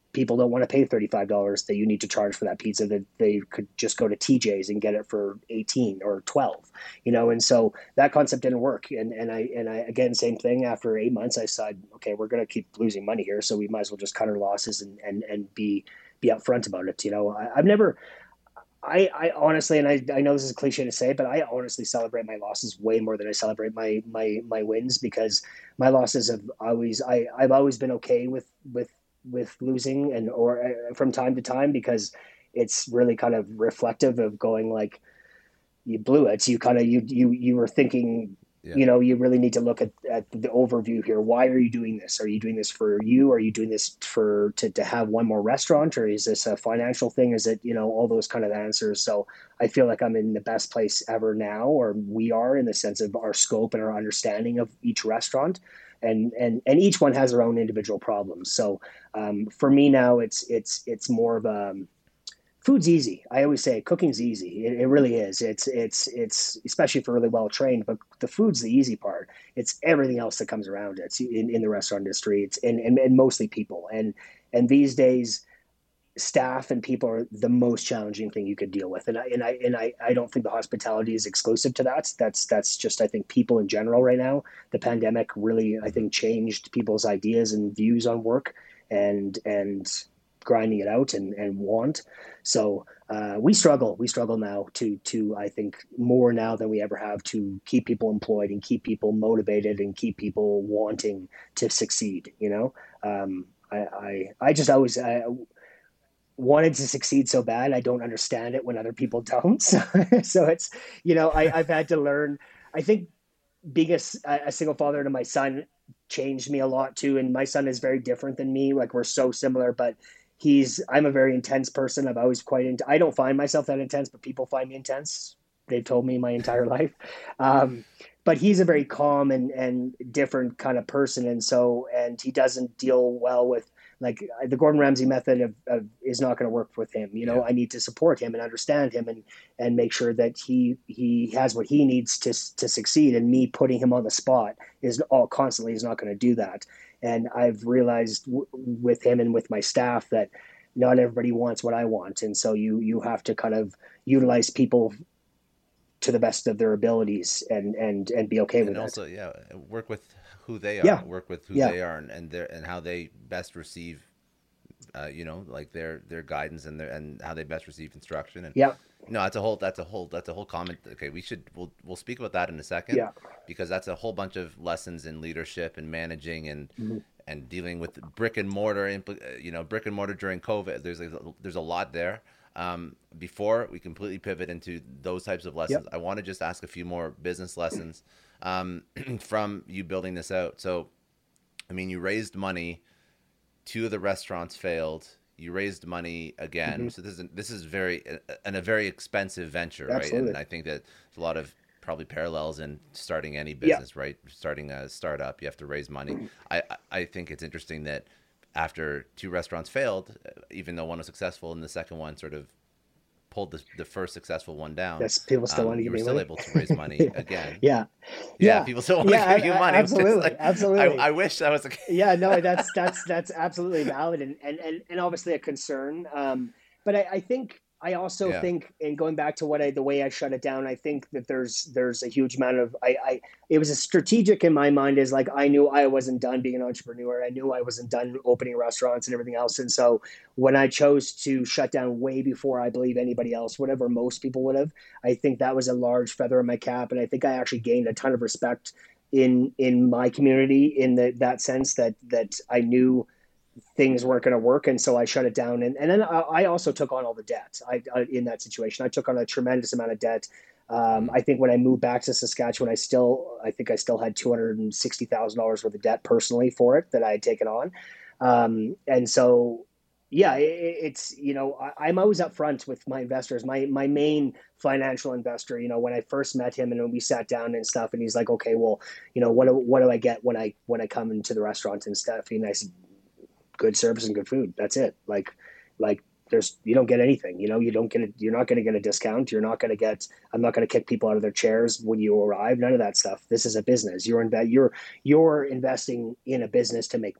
people don't want to pay $35 that you need to charge for that pizza, that they could just go to TJ's and get it for 18 or 12, and so that concept didn't work. And I again, same thing, after 8 months, I said, okay, we're going to keep losing money here, so we might as well just cut our losses and be upfront about it. I've never, I honestly, and I know this is a cliche to say, but I honestly celebrate my losses way more than I celebrate my wins, because my losses have always, I've always been okay with losing, and or from time to time, because it's really kind of reflective of going like, you blew it. So you kind of, you were thinking, Yeah. you really need to look at the overview here. Why are you doing this? Are you doing this for you? Are you doing this to have one more restaurant, or is this a financial thing? Is it, all those kind of answers. So I feel like I'm in the best place ever now, or we are, in the sense of our scope and our understanding of each restaurant. And each one has their own individual problems. So for me now, it's more of a, food's easy. I always say cooking's easy. It really is. It's especially for really well trained, but the food's the easy part. It's everything else that comes around it in the restaurant industry. It's and mostly people. And these days, staff and people are the most challenging thing you could deal with. And I don't think the hospitality is exclusive to that. That's just, I think, people in general right now. The pandemic really, I think, changed people's ideas and views on work, and grinding it out and want. So we struggle now to I think more now than we ever have, to keep people employed and keep people motivated and keep people wanting to succeed. I just always wanted to succeed so bad. I don't understand it when other people don't. So it's, I've had to learn. I think being a single father to my son changed me a lot too. And my son is very different than me. Like, we're so similar, but I'm a very intense person. I've always I don't find myself that intense, but people find me intense. They've told me my entire life. But he's a very calm and different kind of person. And he doesn't deal well with, like, the Gordon Ramsay method is not going to work with him. Yeah. I need to support him and understand him and make sure that he has what he needs to succeed. And me putting him on the spot is not going to do that. And I've realized with him and with my staff that not everybody wants what I want. And so you have to kind of utilize people to the best of their abilities and be okay with And that. also, yeah, work with who they are. Yeah. Work with who Yeah. they are, and how they best receive, like their guidance, and how they best receive instruction. And Yeah. no, that's a whole comment. Okay, we'll speak about that in a second. Yeah. Because that's a whole bunch of lessons in leadership and managing and Mm-hmm. and dealing with brick and mortar, brick and mortar during COVID. There's a lot there. Before we completely pivot into those types of lessons, Yep. I want to just ask a few more business lessons from you building this out. So, I mean, you raised money. 2 of the restaurants failed. You raised money again. Mm-hmm. So this is a very expensive venture, right? Absolutely. And I think that there's a lot of probably parallels in starting any business, right? Starting a startup, you have to raise money. I think it's interesting that after 2 restaurants failed, even though one was successful and the second one sort of pulled the first successful one down, Yes, people still want to you give were me still money. able to raise money again. Yeah. Yeah, people still want to give you money. Absolutely. Like, Absolutely. I wish that was the case. Yeah, no, that's absolutely valid and obviously a concern. But I think I also think, and going back to the way I shut it down, I think that there's a huge amount of it was a strategic in my mind, is like, I knew I wasn't done being an entrepreneur. I knew I wasn't done opening restaurants and everything else. And so when I chose to shut down way before I believe anybody else, whatever most people would have, I think that was a large feather in my cap. And I think I actually gained a ton of respect in my community, in that sense that I knew things weren't going to work. And so I shut it down. And then I also took on all the debt. In that situation, I took on a tremendous amount of debt. I think when I moved back to Saskatchewan, I still had $260,000 worth of debt personally for it that I had taken on. And so, yeah, it's, I'm always upfront with my investors. My main financial investor, when I first met him and when we sat down and stuff, and he's like, okay, well, what do I get when I come into the restaurant and stuff? And I said, good service and good food. That's it. Like you don't get anything, you're not going to get a discount. I'm not going to kick people out of their chairs when you arrive. None of that stuff. This is a business. You're investing in a business to make money.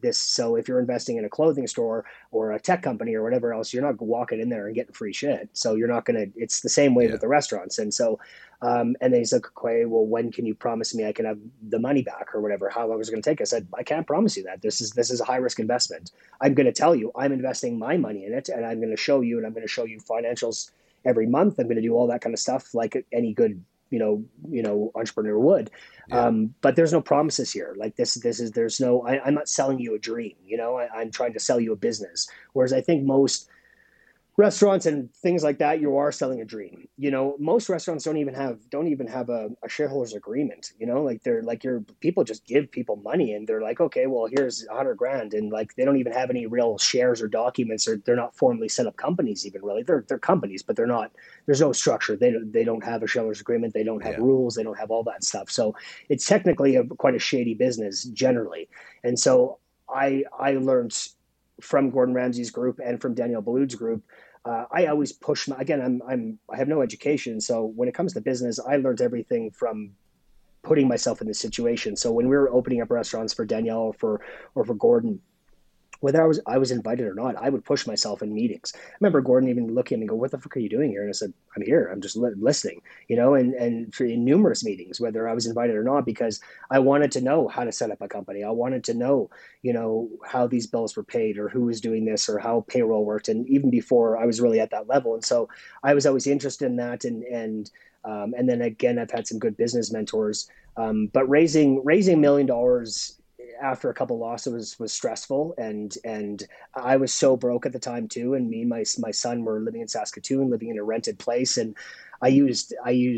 this. So if you're investing in a clothing store or a tech company or whatever else, you're not walking in there and getting free shit. So you're not going to, it's the same way Yeah. with the restaurants. And so, and then he's like, okay, well, when can you promise me I can have the money back or whatever? How long is it going to take? I said, I can't promise you that. This is a high risk investment. I'm going to tell you, I'm investing my money in it, and I'm going to show you, and I'm going to show you financials every month. I'm going to do all that kind of stuff like any good, entrepreneur would. Yeah. But there's no promises here. Like there's no, I'm not selling you a dream, I'm trying to sell you a business. Whereas I think most restaurants and things like that, you are selling a dream. Most restaurants don't even have a shareholders agreement. Like they're like your people just give people money and they're like, okay, well, here's $100,000, and like they don't even have any real shares or documents, or they're not formally set up companies even really. They're companies, but they're not. There's no structure. They don't have a shareholders agreement. They don't have rules. They don't have all that stuff. So it's technically quite a shady business generally. And so I learned from Gordon Ramsay's group and from Daniel Boulud's group. I always push again, I have no education. So when it comes to business, I learned everything from putting myself in this situation. So when we were opening up restaurants for Danielle or for Gordon, whether I was invited or not, I would push myself in meetings. I remember Gordon even looking at me and go, "What the fuck are you doing here?" And I said, "I'm here. I'm just listening." And in numerous meetings, whether I was invited or not, because I wanted to know how to set up a company. I wanted to know, how these bills were paid or who was doing this or how payroll worked. And even before I was really at that level, and so I was always interested in that. And then again, I've had some good business mentors. But raising $1 million after a couple losses was stressful, and I was so broke at the time too. And me and my son were living in Saskatoon, living in a rented place, and I used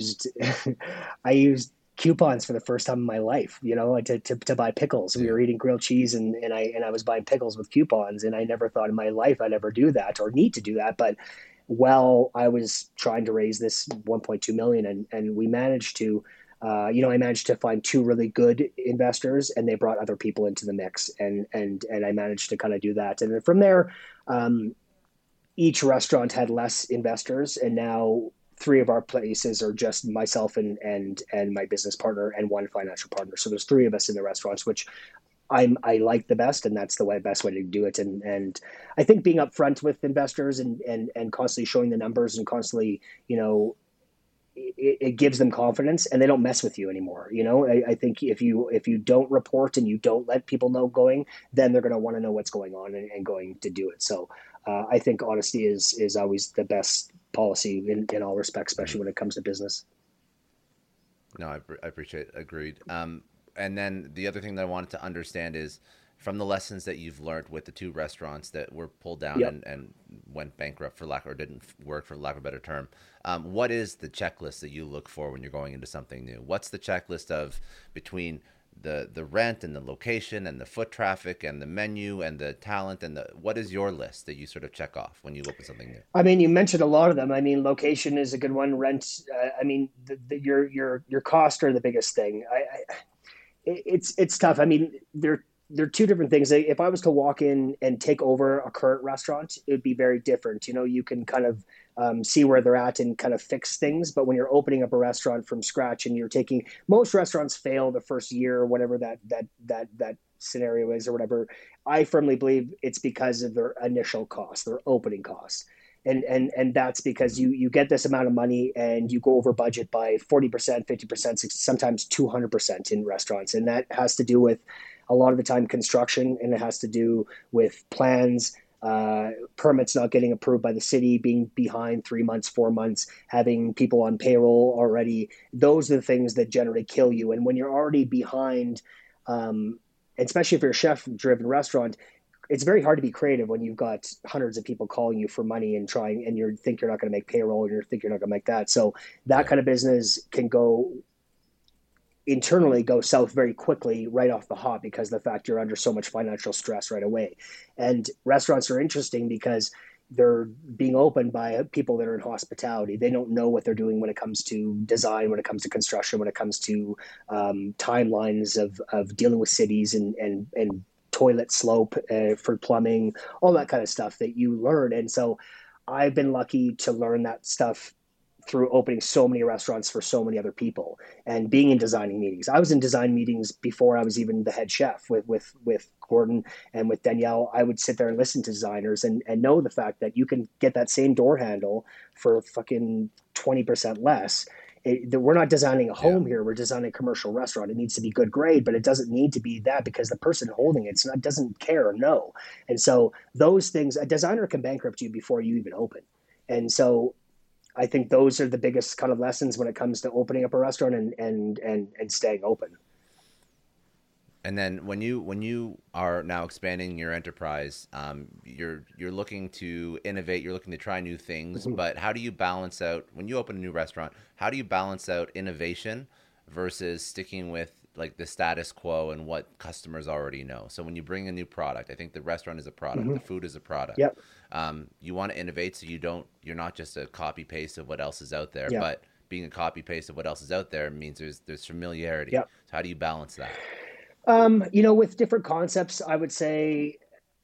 I used coupons for the first time in my life, to buy pickles. We were eating grilled cheese, and I was buying pickles with coupons, and I never thought in my life I'd ever do that or need to do that. But I was trying to raise this 1.2 million, and we managed to. I managed to find two really good investors, and they brought other people into the mix, and I managed to kind of do that. And then from there, each restaurant had less investors, and now three of our places are just myself and my business partner and one financial partner. So there's three of us in the restaurants, which I like the best, and that's the best way to do it. And I think being upfront with investors and constantly showing the numbers and constantly, it gives them confidence, and they don't mess with you anymore. I think if you don't report and you don't let people know then they're going to want to know what's going on and going to do it. So I think honesty is always the best policy in all respects, especially when it comes to business. No, I appreciate it. Agreed. And then the other thing that I wanted to understand is, from the lessons that you've learned with the two restaurants that were pulled down and went bankrupt or didn't work for lack of a better term, what is the checklist that you look for when you're going into something new? What's the checklist of between the rent and the location and the foot traffic and the menu and the talent and what is your list that you sort of check off when you open something new? I mean, you mentioned a lot of them. I mean, location is a good one. Rent. I mean, your costs are the biggest thing. It's tough. I mean, they're two different things. If I was to walk in and take over a current restaurant, it would be very different. You can kind of see where they're at and kind of fix things. But when you're opening up a restaurant from scratch and most restaurants fail the first year or whatever that scenario is or whatever, I firmly believe it's because of their initial costs, their opening costs. And that's because you get this amount of money and you go over budget by 40%, 50%, sometimes 200% in restaurants. And that has to do with a lot of the time construction, and it has to do with plans, permits not getting approved by the city, being behind 3 months, 4 months, having people on payroll already. Those are the things that generally kill you. And when you're already behind, especially if you're a chef-driven restaurant, it's very hard to be creative when you've got hundreds of people calling you for money and you think you're not going to make payroll, and you think you're not going to make that. So that kind of business can internally go south very quickly right off the hop because of the fact you're under so much financial stress right away. And restaurants are interesting because they're being opened by people that are in hospitality. They don't know what they're doing when it comes to design, when it comes to construction, when it comes to timelines of dealing with cities and toilet slope for plumbing, all that kind of stuff that you learn. And so I've been lucky to learn that stuff through opening so many restaurants for so many other people and being in designing meetings. I was in design meetings before I was even the head chef with Gordon and with Danielle. I would sit there and listen to designers and know the fact that you can get that same door handle for fucking 20% less. We're not designing a home here. We're designing a commercial restaurant. It needs to be good grade, but it doesn't need to be that because the person holding it's not doesn't care or know. And so those things, a designer can bankrupt you before you even open. And so I think those are the biggest kind of lessons when it comes to opening up a restaurant and staying open. And then when you are now expanding your enterprise, you're looking to innovate, you're looking to try new things. Mm-hmm. But how do you balance out when you open a new restaurant? How do you balance out innovation versus sticking with like the status quo and what customers already know? So when you bring a new product, I think the restaurant is a product, mm-hmm. the food is a product. Yep. You want to innovate so you're not just a copy paste of what else is out there, yep. but being a copy paste of what else is out there means there's familiarity. Yep. So how do you balance that? With different concepts, I would say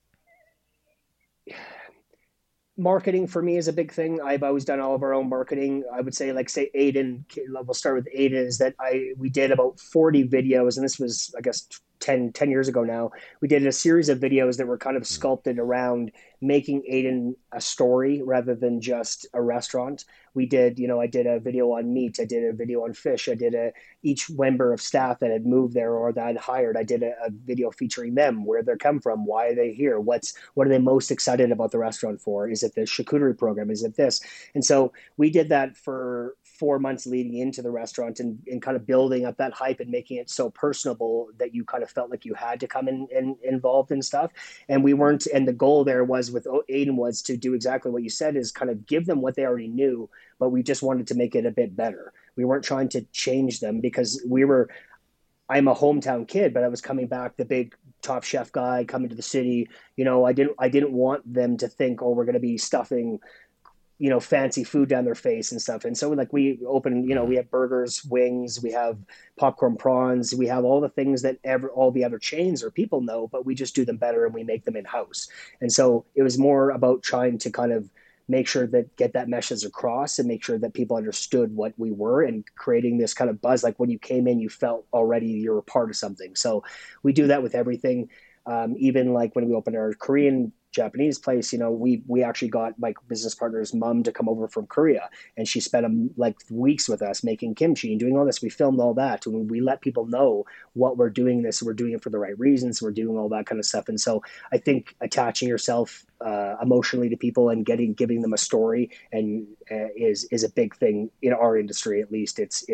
marketing for me is a big thing. I've always done all of our own marketing. I would say, like, say Aiden, we'll start with Aiden, is that we did about 40 videos, and this was, I guess, 10 years ago now. We did a series of videos that were kind of sculpted around making Aiden a story rather than just a restaurant. We did, I did a video on meat. I did a video on fish. I did each member of staff that had moved there or that I'd hired. I did a video featuring them, where they come from, why are they here? What are they most excited about the restaurant for? Is it the charcuterie program? Is it this? And so we did that for 4 months leading into the restaurant and kind of building up that hype and making it so personable that you kind of felt like you had to come in and involved in stuff. And the goal there was with Aiden was to do exactly what you said, is kind of give them what they already knew, but we just wanted to make it a bit better. We weren't trying to change them because I'm a hometown kid, but I was coming back, the big Top Chef guy coming to the city. I didn't want them to think, oh, we're going to be stuffing fancy food down their face and stuff. And so we open, we have burgers, wings, we have popcorn prawns, we have all the things that all the other chains or people know, but we just do them better and we make them in house. And so it was more about trying to kind of make sure that get that message across and make sure that people understood what we were and creating this kind of buzz. Like when you came in, you felt already you're a part of something. So we do that with everything. Even like when we opened our Korean Japanese place, we actually got my business partner's mom to come over from Korea, and she spent weeks with us making kimchi and doing all this. We filmed all that, and we let people know what we're doing. We're doing it for the right reasons. We're doing all that kind of stuff. And so I think attaching yourself emotionally to people and giving them a story and is a big thing in our industry. At least it's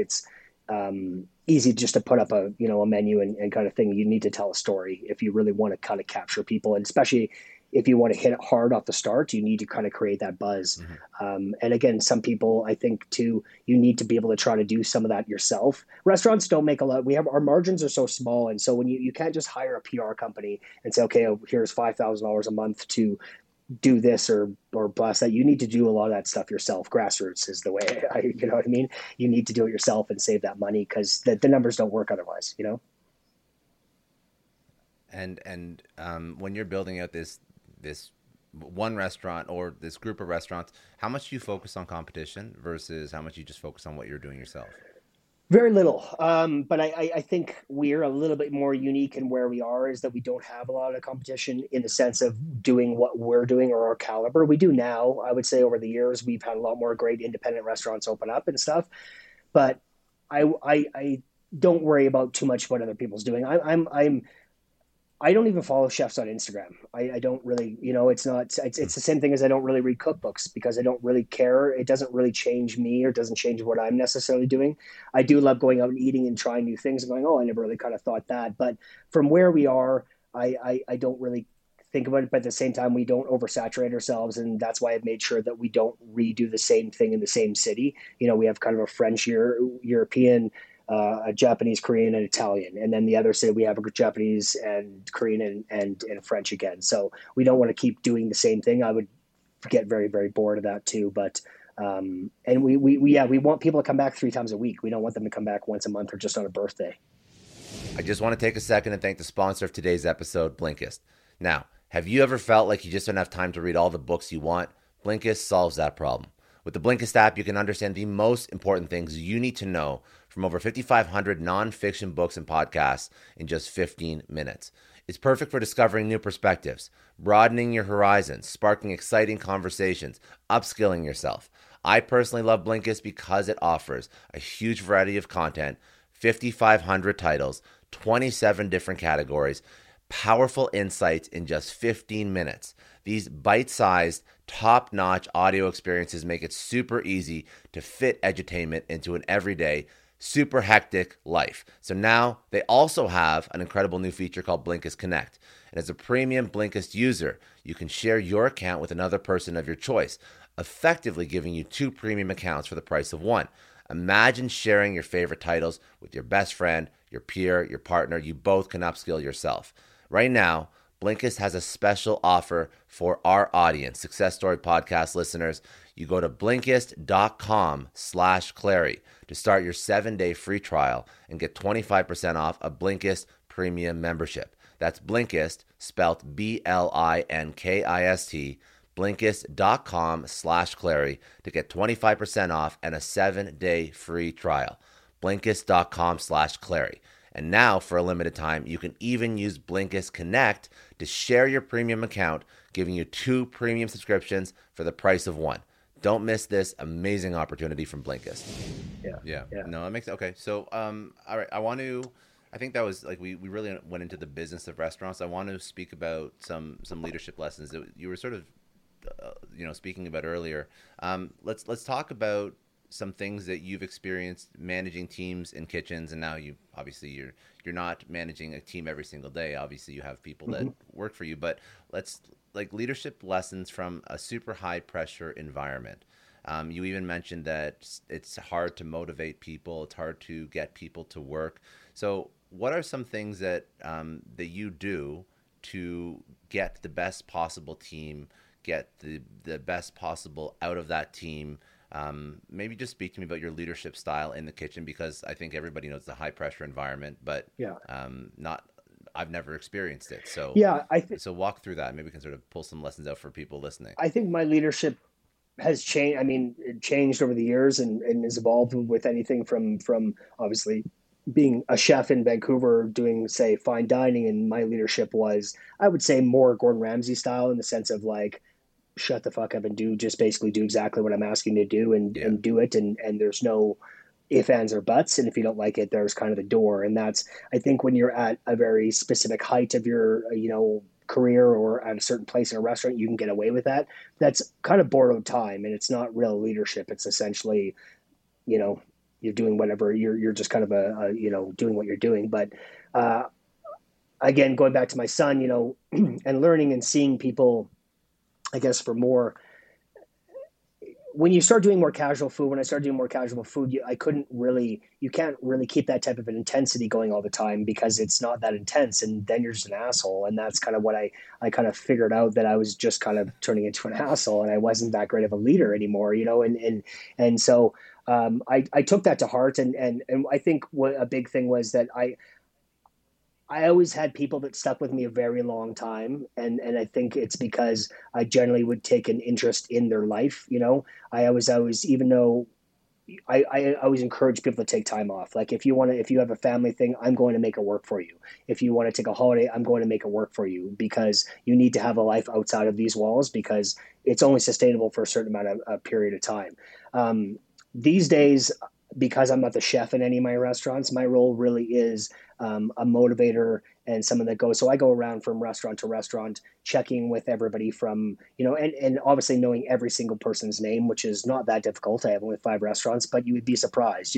easy just to put up a menu and kind of thing. You need to tell a story if you really want to kind of capture people, and especially if you want to hit it hard off the start, you need to kind of create that buzz. Mm-hmm. And again, some people, I think too, you need to be able to try to do some of that yourself. Restaurants don't make a lot. Our margins are so small. And so when you can't just hire a PR company and say, okay, here's $5,000 a month to do this or blast that. You need to do a lot of that stuff yourself. Grassroots is the way, you know what I mean? You need to do it yourself and save that money because the numbers don't work otherwise, And when you're building out this one restaurant or this group of restaurants, how much do you focus on competition versus how much you just focus on what you're doing yourself? Very little. But I think we're a little bit more unique in where we are, is that we don't have a lot of competition in the sense of doing what we're doing or our caliber. We do now. I would say over the years, we've had a lot more great independent restaurants open up and stuff. But I don't worry about too much what other people's doing. I don't even follow chefs on Instagram. I don't really, it's the same thing as I don't really read cookbooks because I don't really care. It doesn't really change me or doesn't change what I'm necessarily doing. I do love going out and eating and trying new things and going, oh, I never really kind of thought that. But from where we are, I don't really think about it. But at the same time, we don't oversaturate ourselves. And that's why I've made sure that we don't redo the same thing in the same city. We have kind of a French European, a Japanese, Korean, and Italian. And then the other city, we have a Japanese and Korean and French again. So we don't want to keep doing the same thing. I would get very, very bored of that too. But, and we want people to come back 3 times a week. We don't want them to come back once a month or just on a birthday. I just want to take a second and thank the sponsor of today's episode, Blinkist. Now, have you ever felt like you just don't have time to read all the books you want? Blinkist solves that problem. With the Blinkist app, you can understand the most important things you need to know from over 5,500 nonfiction books and podcasts in just 15 minutes. It's perfect for discovering new perspectives, broadening your horizons, sparking exciting conversations, upskilling yourself. I personally love Blinkist because it offers a huge variety of content, 5,500 titles, 27 different categories, powerful insights in just 15 minutes. These bite-sized, top-notch audio experiences make it super easy to fit edutainment into an everyday, super hectic life. So now they also have an incredible new feature called Blinkist Connect. And as a premium Blinkist user, you can share your account with another person of your choice, effectively giving you 2 premium accounts for the price of 1. Imagine sharing your favorite titles with your best friend, your peer, your partner. You both can upskill yourself. Right now, Blinkist has a special offer for our audience, Success Story Podcast listeners. You go to Blinkist.com/Clary to start your 7-day free trial and get 25% off a Blinkist premium membership. That's Blinkist, spelled Blinkist, Blinkist.com/Clary to get 25% off and a 7-day free trial. Blinkist.com/Clary. And now, for a limited time, you can even use Blinkist Connect to share your premium account, giving you 2 premium subscriptions for the price of 1. Don't miss this amazing opportunity from Blinkist. Yeah. No, that makes okay. So, all right. I think that was like we really went into the business of restaurants. I want to speak about some leadership lessons that you were sort of speaking about earlier. Let's talk about some things that you've experienced managing teams in kitchens, and now you're not managing a team every single day. Obviously, you have people that work for you, but let's like leadership lessons from a super high pressure environment. You even mentioned that it's hard to motivate people. It's hard to get people to work. So, what are some things that you do to get the best possible team, get the best possible out of that team? Maybe just speak to me about your leadership style in the kitchen, because I think everybody knows it's a high pressure environment, but I've never experienced it. So so walk through that. Maybe we can sort of pull some lessons out for people listening. I think my leadership has changed. I mean, it changed over the years and has evolved with anything from obviously being a chef in Vancouver doing, say, fine dining. And my leadership was, I would say, more Gordon Ramsay style, in the sense of like, shut the fuck up and basically do exactly what I'm asking you to do and do it. And there's no ifs, ands, or buts. And if you don't like it, there's kind of the door. And that's, I think, when you're at a very specific height of your, career, or at a certain place in a restaurant, you can get away with that. That's kind of borrowed time, and it's not real leadership. It's essentially, you're doing whatever, you're just kind of doing what you're doing. But again, going back to my son, and learning and seeing people, I guess, for more, when you start doing more casual food, when I started doing more casual food, you can't really keep that type of an intensity going all the time, because it's not that intense, and then you're just an asshole. And that's kind of what I kind of figured out, that I was just kind of turning into an asshole, and I wasn't that great of a leader anymore, and so I took that to heart. And I think what a big thing was that I always had people that stuck with me a very long time. And I think it's because I generally would take an interest in their life. I always, even though I always encourage people to take time off. Like, if you have a family thing, I'm going to make it work for you. If you want to take a holiday, I'm going to make it work for you, because you need to have a life outside of these walls, because it's only sustainable for a certain amount of period of time. These days, because I'm not the chef in any of my restaurants, my role really is a motivator and someone that goes. So I go around from restaurant to restaurant, checking with everybody from, and obviously knowing every single person's name, which is not that difficult. I have only 5 restaurants, but you would be surprised,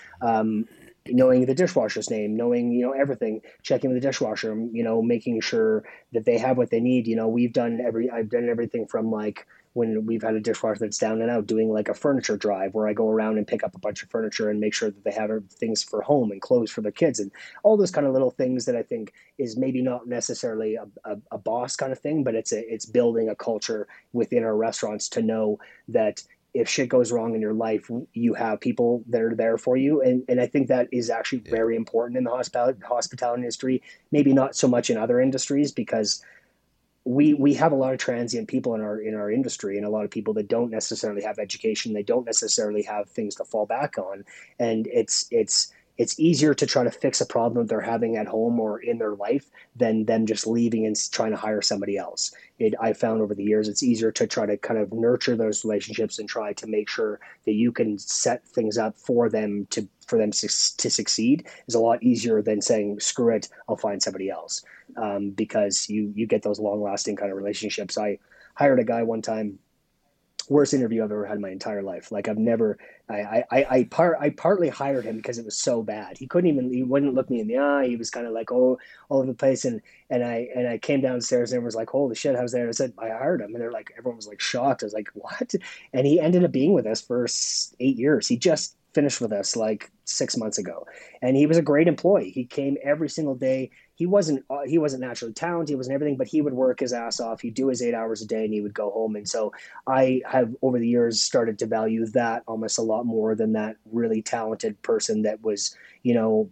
knowing the dishwasher's name, knowing, everything, checking with the dishwasher, making sure that they have what they need. I've done everything from, like, when we've had a dishwasher that's down and out, doing like a furniture drive where I go around and pick up a bunch of furniture and make sure that they have things for home and clothes for their kids, and all those kind of little things that I think is maybe not necessarily a boss kind of thing, but it's building a culture within our restaurants to know that if shit goes wrong in your life, you have people that are there for you. And I think that is actually very important in the hospitality industry, maybe not so much in other industries, because we have a lot of transient people in our industry, and a lot of people that don't necessarily have education. They don't necessarily have things to fall back on, and it's easier to try to fix a problem that they're having at home or in their life than them just leaving and trying to hire somebody else. I found over the years it's easier to try to kind of nurture those relationships and try to make sure that you can set things up for them to succeed is a lot easier than saying screw it, I'll find somebody else, because you get those long lasting kind of relationships. I hired a guy one time, worst interview I've ever had in my entire life. Like I've never, I partly hired him because it was so bad. He wouldn't look me in the eye. He was kind of like, oh, all over the place. And I came downstairs and was like, holy shit, how's that? And I said, I hired him. And they're like, everyone was like shocked. I was like, what? And he ended up being with us for 8 years. He just finished with us like 6 months ago, and he was a great employee. He came every single day. He wasn't naturally talented, he wasn't everything, but he would work his ass off. He'd do his 8 hours a day and he would go home. And so I have over the years started to value that almost a lot more than that really talented person that was, you know,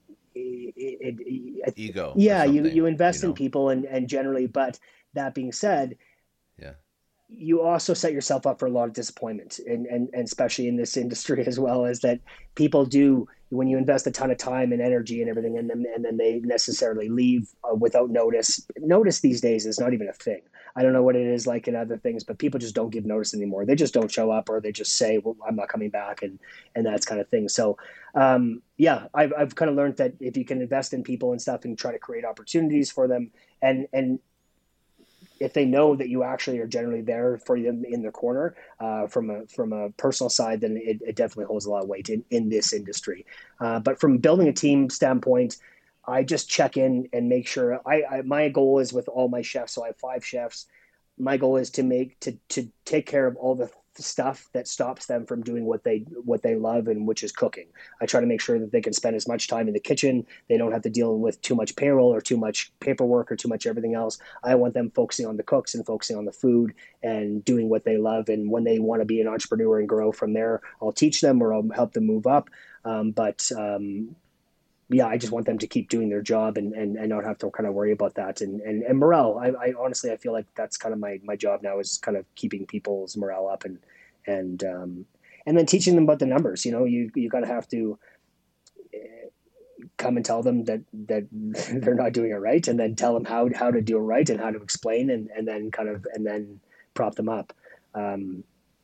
Ego or yeah, something, you you invest in know? people and generally, but that being said, Yeah. you also set yourself up for a lot of disappointment, and especially in this industry as well, is that people do, when you invest a ton of time and energy and everything in them and then they necessarily leave without notice these days is not even a thing. I don't know what it is like in other things, but people just don't give notice anymore. They just don't show up, or they just say, well, I'm not coming back, and that's kind of thing. So yeah, I've kind of learned that if you can invest in people and stuff and try to create opportunities for them, and if they know that you actually are generally there for them in the corner, from a personal side, then it definitely holds a lot of weight in this industry. But from building a team standpoint, I just check in and make sure. My goal is with all my chefs. So I have 5 chefs. My goal is to take care of all the stuff that stops them from doing what they love, and which is cooking. I try to make sure that they can spend as much time in the kitchen. They don't have to deal with too much payroll or too much paperwork or too much everything else. I want them focusing on the cooks and focusing on the food and doing what they love. And when they want to be an entrepreneur and grow from there, I'll teach them or I'll help them move up. But yeah, I just want them to keep doing their job and not have to kind of worry about that. And morale, I honestly, I feel like that's kind of my job now, is kind of keeping people's morale up and, and then teaching them about the numbers. You know, you got to have to come and tell them that they're not doing it right, and then tell them how to do it right and how to explain, and then kind of, and then prop them up. Um,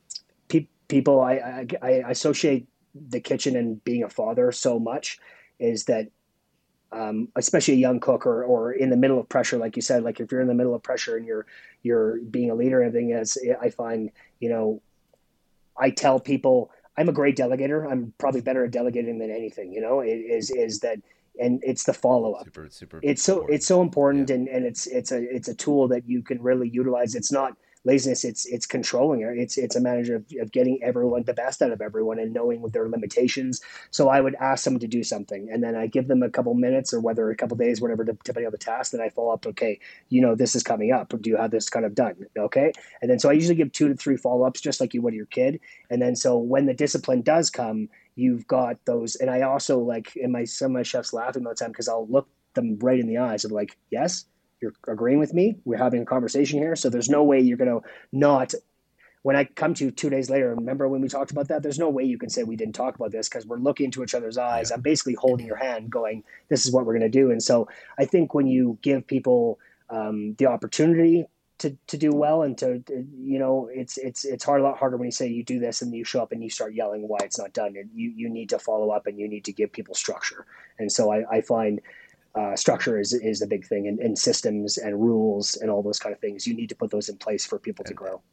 People, I associate the kitchen and being a father so much, is that especially a young cook, or in the middle of pressure, like you said, like if you're in the middle of pressure and you're being a leader and everything, as I find, you know, I tell people I'm a great delegator. I'm probably better at delegating than anything, you know, is that, and it's the follow up. Super, super It's important. so Yeah. important, and it's a tool that you can really utilize. It's not laziness, it's controlling it. It's a matter of getting everyone the best out of everyone and knowing what their limitations. So I would ask them to do something, and then I give them a couple minutes, or whether a couple days, whatever, depending on the task. Then I follow up. Okay, you know, this is coming up. Do you have this kind of done? Okay, and then so I usually give 2 to 3 follow ups, just like you would your kid. And then so when the discipline does come, you've got those. And I also, like, in my some of my chefs laughing all the time, because I'll look them right in the eyes of like, yes, you're agreeing with me. We're having a conversation here. So there's no way you're going to not, when I come to you 2 days later, remember when we talked about that? There's no way you can say we didn't talk about this, because we're looking into each other's eyes. Yeah. I'm basically holding your hand going, this is what we're going to do. And so I think when you give people the opportunity to do well, and to, you know, it's hard, a lot harder when you say you do this and you show up and you start yelling why it's not done. And you need to follow up, and you need to give people structure. And so I find structure is a big thing, and systems and rules and all those kind of things. You need to put those in place for people to And grow.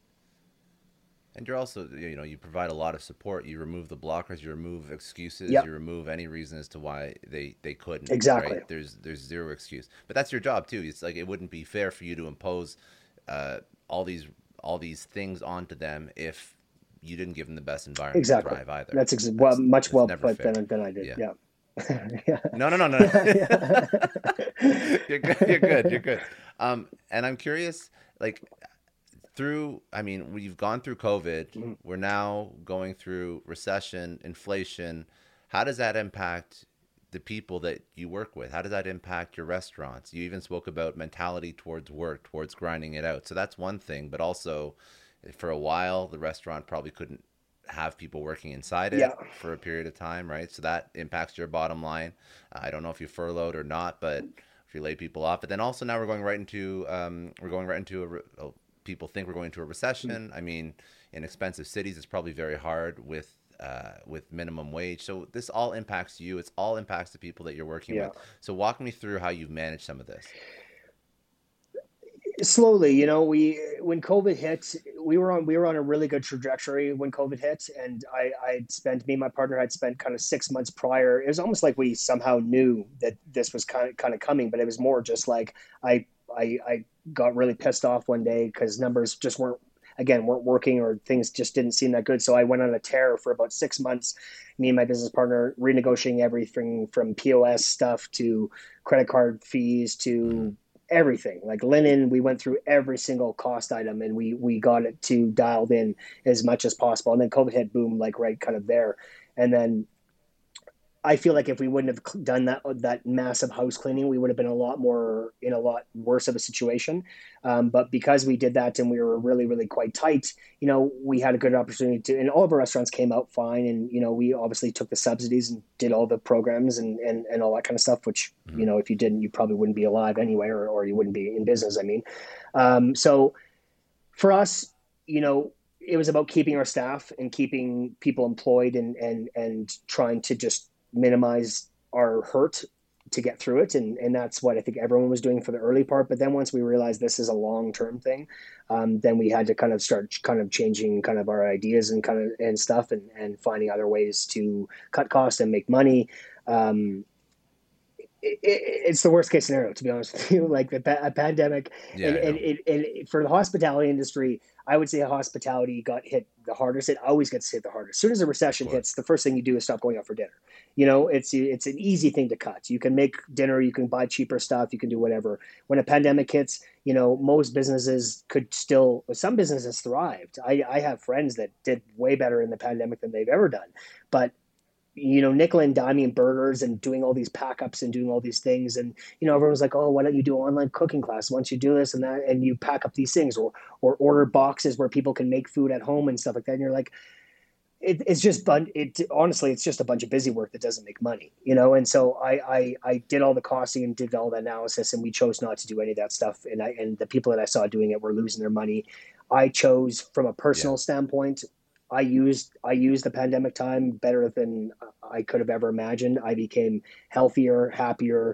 and you're also, you know, you provide a lot of support. You remove the blockers, you remove excuses, Yep, you remove any reason as to why they couldn't, exactly. right? There's zero excuse. But that's your job too. It's like it wouldn't be fair for you to impose uh, all these things onto them if you didn't give them the best environment to Exactly. thrive either. Well, That's much that's well never put fair. than I did. Yeah. Yeah. Yeah. No, no, no, no. Yeah. You're good. You're good. You're good. And I'm curious, like through, I mean, we've gone through COVID. Mhm. We're now going through recession, inflation. How does that impact the people that you work with? How does that impact your restaurants? You even spoke about mentality towards work, towards grinding it out. So that's one thing, but also for a while, the restaurant probably couldn't have people working inside Yeah. it for a period of time, right? So that impacts your bottom line. I don't know if you furloughed or not, but if you lay people off, but then also now we're going right into people think we're going into a recession. I mean, in expensive cities, it's probably very hard with minimum wage. So this all impacts you. It's all impacts the people that you're working Yeah. with. So walk me through how you've managed some of this. Slowly, you know, we when COVID hit, we were on a really good trajectory when COVID hit, and I'd spent me and my partner had spent kind of 6 months prior. It was almost like we somehow knew that this was kind of coming, but it was more just like I got really pissed off one day because numbers just weren't working, or things just didn't seem that good. So I went on a tear for about 6 months. Me and my business partner renegotiating everything from POS stuff to credit card fees Mm-hmm. to everything, like linen. We went through every single cost item, and we got it to dialed in as much as possible. And then COVID hit, boom, like right kind of there. And then I feel like if we wouldn't have done that massive house cleaning, we would have been a lot worse of a situation. But because we did that and we were really really quite tight, you know, we had a good opportunity to, and all of our restaurants came out fine. And you know, we obviously took the subsidies and did all the programs and all that kind of stuff. Which, Mm-hmm. you know, if you didn't, you probably wouldn't be alive anyway, or you wouldn't be in business. I mean, so for us, you know, it was about keeping our staff and keeping people employed, and trying to just minimize our hurt to get through it. And that's what I think everyone was doing for the early part. But then once we realized this is a long term thing, then we had to kind of start kind of changing kind of our ideas and kind of and stuff, and finding other ways to cut costs and make money. Um, it's the worst case scenario, to be honest with you. Like a pandemic, Yeah, and, I and, know. and for the hospitality industry, I would say hospitality got hit the hardest. It always gets hit the hardest. As soon as a Of recession course. hits, the first thing you do is stop going out for dinner. You know, it's an easy thing to cut. You can make dinner, you can buy cheaper stuff, you can do whatever. When a pandemic hits, you know, most businesses could still, some businesses thrived. I have friends that did way better in the pandemic than they've ever done, but you know, nickel and diming burgers and doing all these pack ups and doing all these things. And, you know, everyone's like, oh, why don't you do an online cooking class? Once you do this and that, and you pack up these things, or order boxes where people can make food at home and stuff like that. And you're like, it's just, honestly, it's just a bunch of busy work that doesn't make money, you know? And so I did all the costing and did all the analysis, and we chose not to do any of that stuff. And the people that I saw doing it were losing their money. I chose, from a Yeah. personal standpoint, I used the pandemic time better than I could have ever imagined. I became healthier, happier.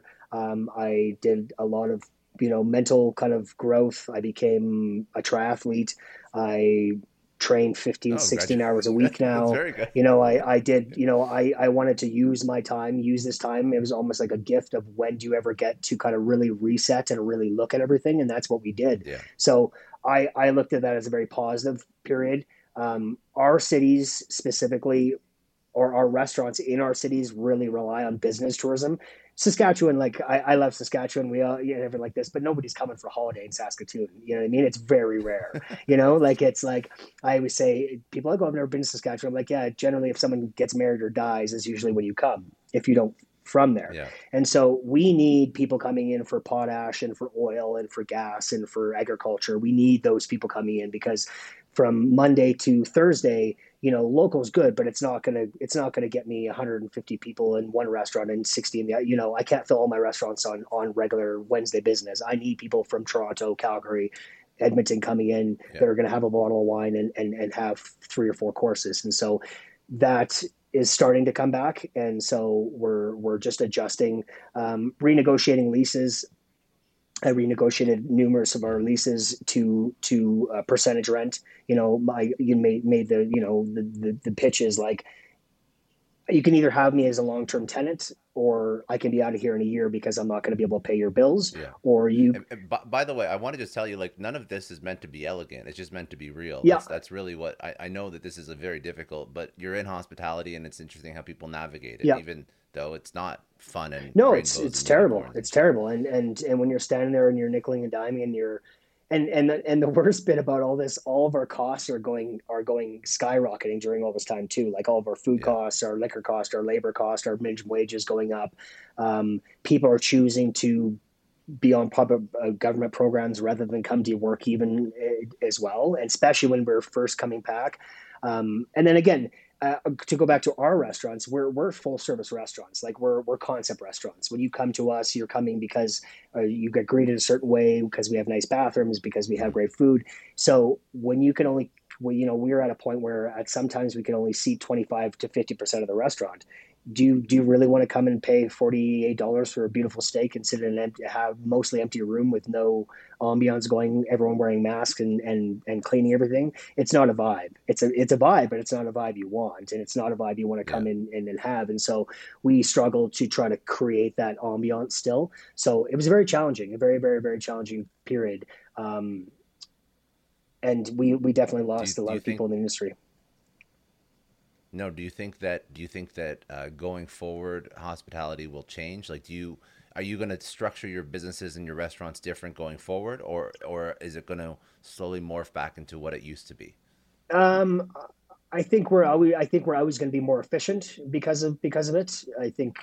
I did a lot of, you know, mental kind of growth. I became a triathlete. I train 15, Oh, 16 graduate. hours a week That's now. very good. You know, I did, you know, I wanted to use my time, use this time. It was almost like a gift of, when do you ever get to kind of really reset and really look at everything? And that's what we did. Yeah. So I looked at that as a very positive period. Our cities specifically, or our restaurants in our cities, really rely on business tourism. Saskatchewan, like I love Saskatchewan. We all, you know, everything like this, but nobody's coming for a holiday in Saskatoon. You know what I mean? It's very rare. You know, like it's like I always say, people like, oh, I've never been to Saskatchewan. I'm like, yeah, generally, if someone gets married or dies, is usually when you come. If you don't from there. Yeah. And so we need people coming in for potash and for oil and for gas and for agriculture. We need those people coming in, because from Monday to Thursday, you know, local's good, but it's not gonna get me 150 people in one restaurant and 60 in the, you know, I can't fill all my restaurants on regular Wednesday business. I need people from Toronto, Calgary, Edmonton coming in Yeah. that are going to have a bottle of wine and have 3 or 4 courses. And so that is starting to come back. And so we're just adjusting, renegotiating leases. I renegotiated numerous of our Mm-hmm. leases to percentage rent. You know, you made the, you know, the pitches like, you can either have me as a long term tenant, or I can be out of here in a year because I'm not going to be able to pay your bills, Yeah. or you. And by the way, I want to just tell you, like, none of this is meant to be elegant. It's just meant to be real. Yeah. That's really what I know, that this is a very difficult, but you're in hospitality, and it's interesting how people navigate it, Yeah. even though it's not fun and No, it's rainbows it's and terrible. unicorns and It's shit. terrible. And when you're standing there and you're nickeling and diming, and And the worst bit about all this, all of our costs are going skyrocketing during all this time too. Like all of our food Yeah. costs, our liquor cost, our labor cost, our minimum wages going up. People are choosing to be on public government programs rather than come to work even as well, and especially when we're first coming back. And then again, to go back to our restaurants, we're full service restaurants. Like we're concept restaurants. When you come to us, you're coming because you get greeted a certain way, because we have nice bathrooms, because we have Mhm. great food. So when you can only, well, we're at a point where at sometimes we can only seat 25 to 50% of the restaurant. Do you really want to come and pay $48 for a beautiful steak and sit in an empty, have mostly empty room with no ambiance going, everyone wearing masks and cleaning everything? It's not a vibe. It's a vibe, but it's not a vibe you want, and it's not a vibe you want to Yeah. come in and have. And so we struggle to try to create that ambiance still. So it was very challenging, a very, very, very challenging period. Um, and we definitely lost a Do lot you of people think in the industry. no? Do you think that going forward, hospitality will change? Like, are you going to structure your businesses and your restaurants different going forward, or is it going to slowly morph back into what it used to be? Um, I think we're always going to be more efficient because of it. I think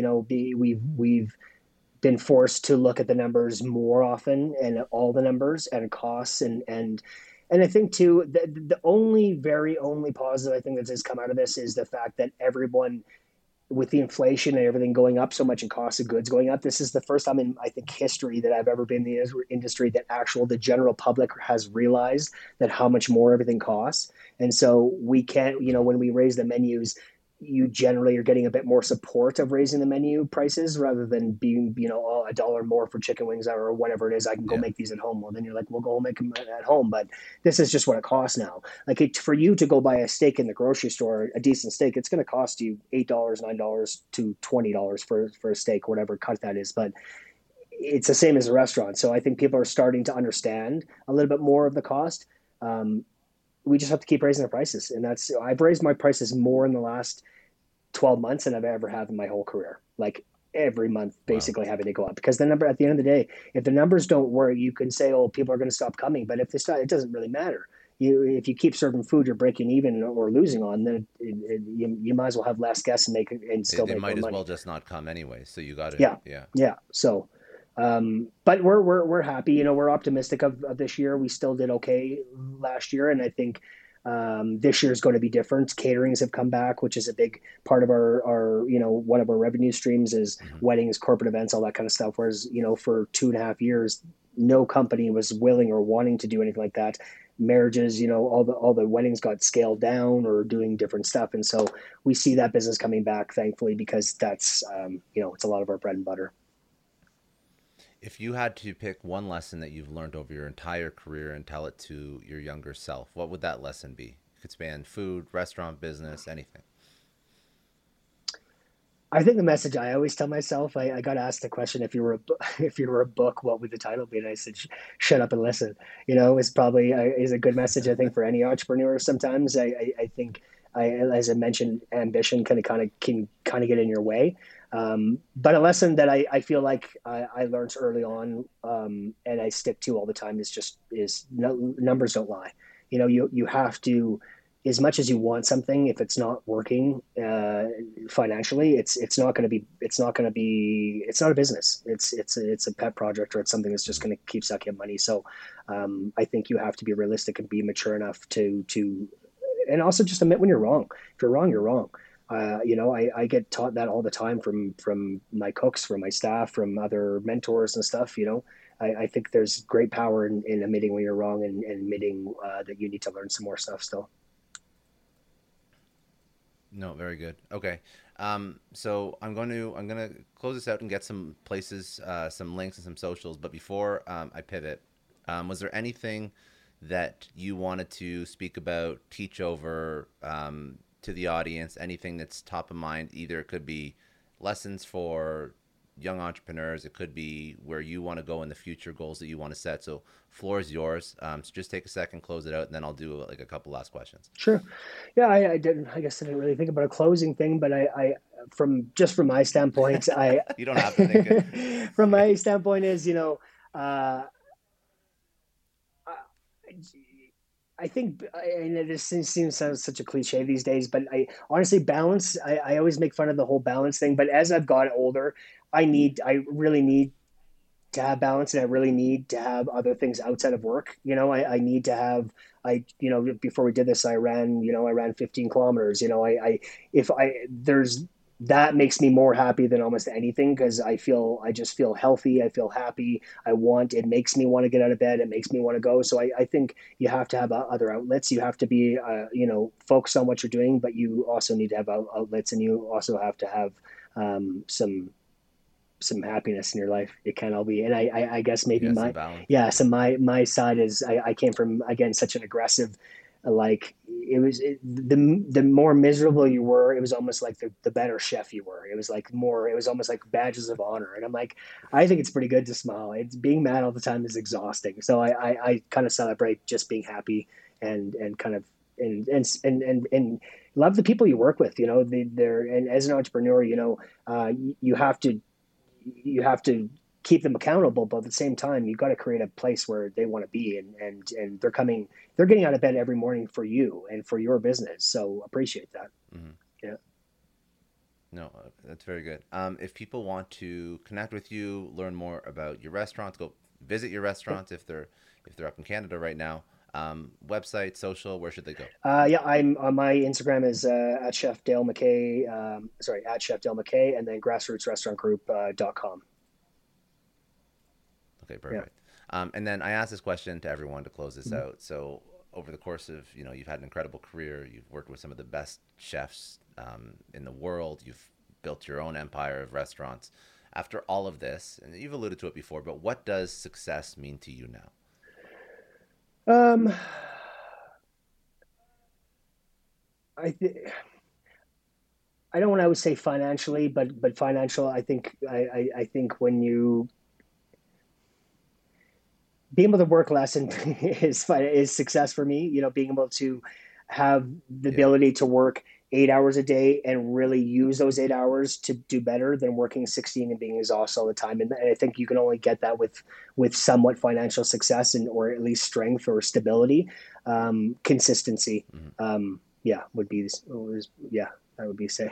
we've been forced to look at the numbers more often, and all the numbers and costs, and I think too the only very only positive I think that has come out of this is the fact that everyone, with the inflation and everything going up so much and cost of goods going up, this is the first time in I think history that I've ever been in the industry that the general public has realized that how much more everything costs. And so we can't, Mhm. when we raise the menus, you generally are getting a bit more support of raising the menu prices rather than being, oh, $1 more for chicken wings or whatever it is. I can go Yeah. make these at home. Well, then you're like, well, go make them at home. But this is just what it costs now. Like for you to go buy a steak in the grocery store, a decent steak, it's going to cost you $8, $9 to $20 for a steak, whatever cut that is. But it's the same as a restaurant. So I think people are starting to understand a little bit more of the cost. Um, we just have to keep raising the prices, and I've raised my prices more in the last 12 months than I've ever had in my whole career. Like every month, Wow. basically having to go up, because the number at the end of the day, if the numbers don't work, you can say, oh, people are going to stop coming. But if they stop, it doesn't really matter. If you keep serving food, you're breaking even or losing on, then you might as well have less guests and They, still they make more might as well money. just not come anyway. So you got to, Yeah, yeah. yeah. So, but we're happy. We're optimistic of this year. We still did okay last year, and I think this year is going to be different. Caterings have come back, which is a big part of our one of our revenue streams is Hmm. weddings, corporate events, all that kind of stuff. Whereas for 2.5 years, no company was willing or wanting to do anything like that. Marriages, all the weddings got scaled down or doing different stuff, and so we see that business coming back, thankfully, because that's it's a lot of our bread and butter. If you had to pick one lesson that you've learned over your entire career and tell it to your younger self, what would that lesson be? It could span food, restaurant, business, anything. I think the message I always tell myself, I got asked the question, if you were if you were a book, what would the title be? And I said, shut up and listen. It's probably is a good message, I think, for any entrepreneur. Sometimes I think, as I mentioned, ambition can kind of get in your way. But a lesson that I feel like I learned early on, and I stick to all the time, is no, numbers don't lie. You have to, as much as you want something, if it's not working financially, it's not a business. It's a pet project, or it's something that's just Hmm. going to keep sucking money. So I think you have to be realistic and be mature enough to and also just admit when you're wrong. If you're wrong, you're wrong. I get taught that all the time from my cooks, from my staff, from other mentors and stuff. I think there's great power in admitting when you're wrong, and admitting that you need to learn some more stuff still. No, very good. Okay. So I'm gonna close this out and get some places, some links and some socials. But before I pivot, was there anything that you wanted to speak about, teach over to the audience? Anything that's top of mind? Either it could be lessons for young entrepreneurs. It could be where you want to go in the future, goals that you want to set. So floor is yours. So just take a second, close it out, and then I'll do like a couple last questions. Sure. Yeah, I didn't. I guess I didn't really think about a closing thing, but from my standpoint, I You don't have to think it. from my standpoint is, uh, I think, and it seems sounds such a cliche these days, but I honestly balance. I always make fun of the whole balance thing, but as I've gotten older, I really need to have balance, and I really need to have other things outside of work. I need to have, before we did this, I ran 15 kilometers. If there's, that makes me more happy than almost anything, because I just feel healthy. I feel happy. It makes me want to get out of bed. It makes me want to go. So I think you have to have other outlets. You have to be, focused on what you're doing, but you also need to have outlets, and you also have to have some happiness in your life. It can all be, and I guess maybe so my side is, I came from, again, such an aggressive, like, the more miserable you were, it was almost like the better chef you were. It was almost like badges of honor. And I'm like, I think it's pretty good to smile. It's being mad all the time is exhausting. So I kind of celebrate just being happy, and kind of, and love the people you work with. And as an entrepreneur, you have to keep them accountable, but at the same time, you've got to create a place where they want to be, and they're getting out of bed every morning for you and for your business. So appreciate that. Mm-hmm. Yeah. No, that's very good. If people want to connect with you, learn more about your restaurants, go visit your restaurants, if they're up in Canada right now, website, social, where should they go? I'm on, my Instagram is at Chef Dale McKay, at Chef Dale McKay, and then grassrootsrestaurantgroup.com. Okay, perfect. Yeah. And then I asked this question to everyone to close this out. So over the course of, you've had an incredible career. You've worked with some of the best chefs in the world. You've built your own empire of restaurants. After all of this, and you've alluded to it before, but what does success mean to you now? I don't want to always say financially, but financial. I think when you being able to work less is success for me. Being able to have the ability to work 8 hours a day and really use those 8 hours to do better than working 16 and being exhausted all the time. And I think you can only get that with somewhat financial success, or at least strength or stability, consistency. Mm-hmm. That would be say.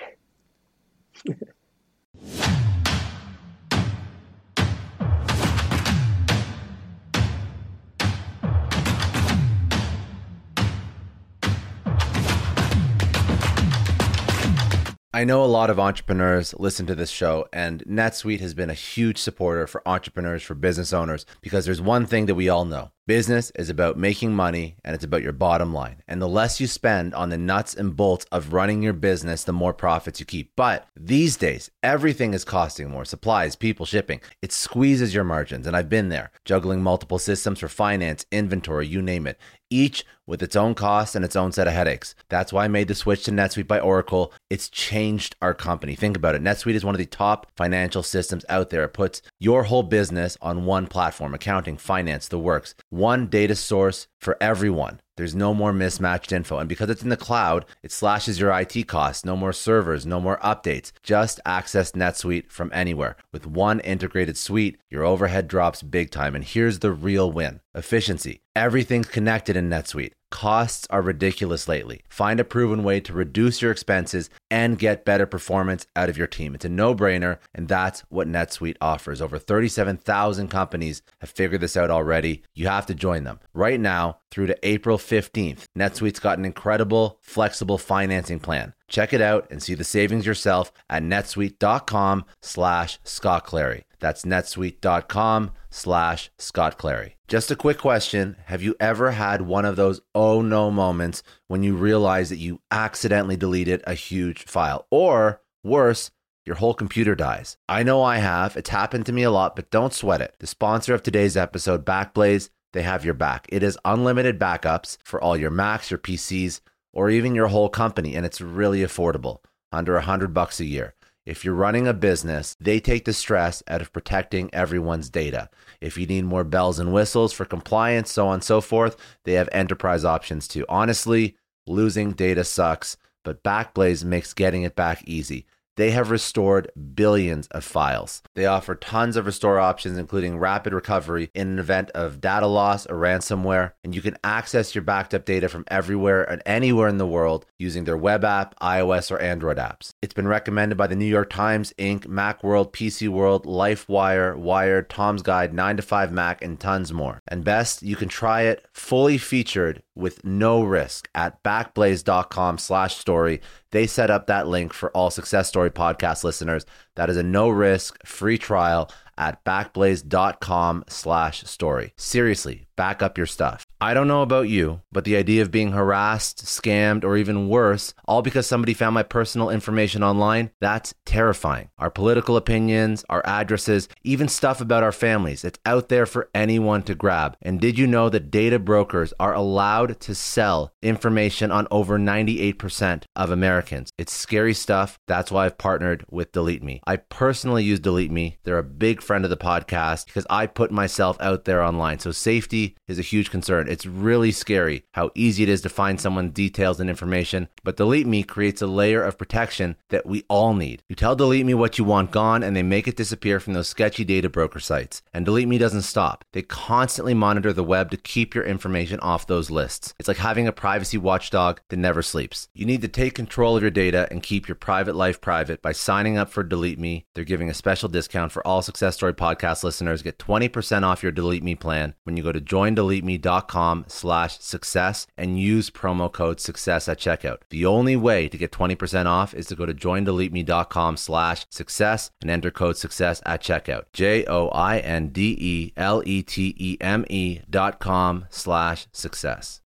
I know a lot of entrepreneurs listen to this show, and NetSuite has been a huge supporter for entrepreneurs, for business owners, because there's one thing that we all know. Business is about making money, and it's about your bottom line. And the less you spend on the nuts and bolts of running your business, the more profits you keep. But these days, everything is costing more. Supplies, people, shipping. It squeezes your margins, and I've been there, juggling multiple systems for finance, inventory, you name it, each with its own costs and its own set of headaches. That's why I made the switch to NetSuite by Oracle. It's changed our company. Think about it. NetSuite is one of the top financial systems out there. It puts your whole business on one platform: accounting, finance, the works. One data source for everyone. There's no more mismatched info. And because it's in the cloud, it slashes your IT costs. No more servers, no more updates. Just access NetSuite from anywhere. With one integrated suite, your overhead drops big time. And here's the real win: efficiency. Everything's connected in NetSuite. Costs are ridiculous lately. Find a proven way to reduce your expenses and get better performance out of your team. It's a no-brainer, and that's what NetSuite offers. Over 37,000 companies have figured this out already. You have to join them. Right now, through to April 15th, NetSuite's got an incredible, flexible financing plan. Check it out and see the savings yourself at netsuite.com/Scott Clary. That's netsuite.com/Scott Clary. Just a quick question. Have you ever had one of those oh no moments when you realize that you accidentally deleted a huge file? Or worse, your whole computer dies. I know I have. It's happened to me a lot, but don't sweat it. The sponsor of today's episode, Backblaze, they have your back. It is unlimited backups for all your Macs, your PCs, or even your whole company, and it's really affordable, under $100 a year. If you're running a business, they take the stress out of protecting everyone's data. If you need more bells and whistles for compliance, so on and so forth, they have enterprise options too. Honestly, losing data sucks, but Backblaze makes getting it back easy. they have restored billions of files. They offer tons of restore options, including rapid recovery in an event of data loss or ransomware, and you can access your backed up data from everywhere and anywhere in the world using their web app, iOS, or Android apps. It's been recommended by the New York Times, Inc., Macworld, PC World, LifeWire, Wired, Tom's Guide, 9to5Mac, and tons more. And best, you can try it fully featured with no risk at backblaze.com/story. They set up that link for all Success Story podcast listeners. That is a no risk free trial at backblaze.com/story. Seriously, back up your stuff. I don't know about you, but the idea of being harassed, scammed, or even worse, all because somebody found my personal information online, that's terrifying. Our political opinions, our addresses, even stuff about our families, it's out there for anyone to grab. And did you know that data brokers are allowed to sell information on over 98% of Americans? It's scary stuff. That's why I've partnered with Delete Me. I personally use Delete Me. They're a big friend of the podcast because I put myself out there online. So safety is a huge concern. It's really scary how easy it is to find someone's details and information, but Delete Me creates a layer of protection that we all need. You tell Delete Me what you want gone, and they make it disappear from those sketchy data broker sites. And Delete Me doesn't stop. They constantly monitor the web to keep your information off those lists. It's like having a privacy watchdog that never sleeps. You need to take control of your data and keep your private life private by signing up for Delete Me. They're giving a special discount for all Success Story podcast listeners. Get 20% off your Delete Me plan when you go to joindeleteme.com/success and use promo code success at checkout. The only way to get 20% off is to go to joindeleteme.com/success and enter code success at checkout. JOINDELETEME.com/success.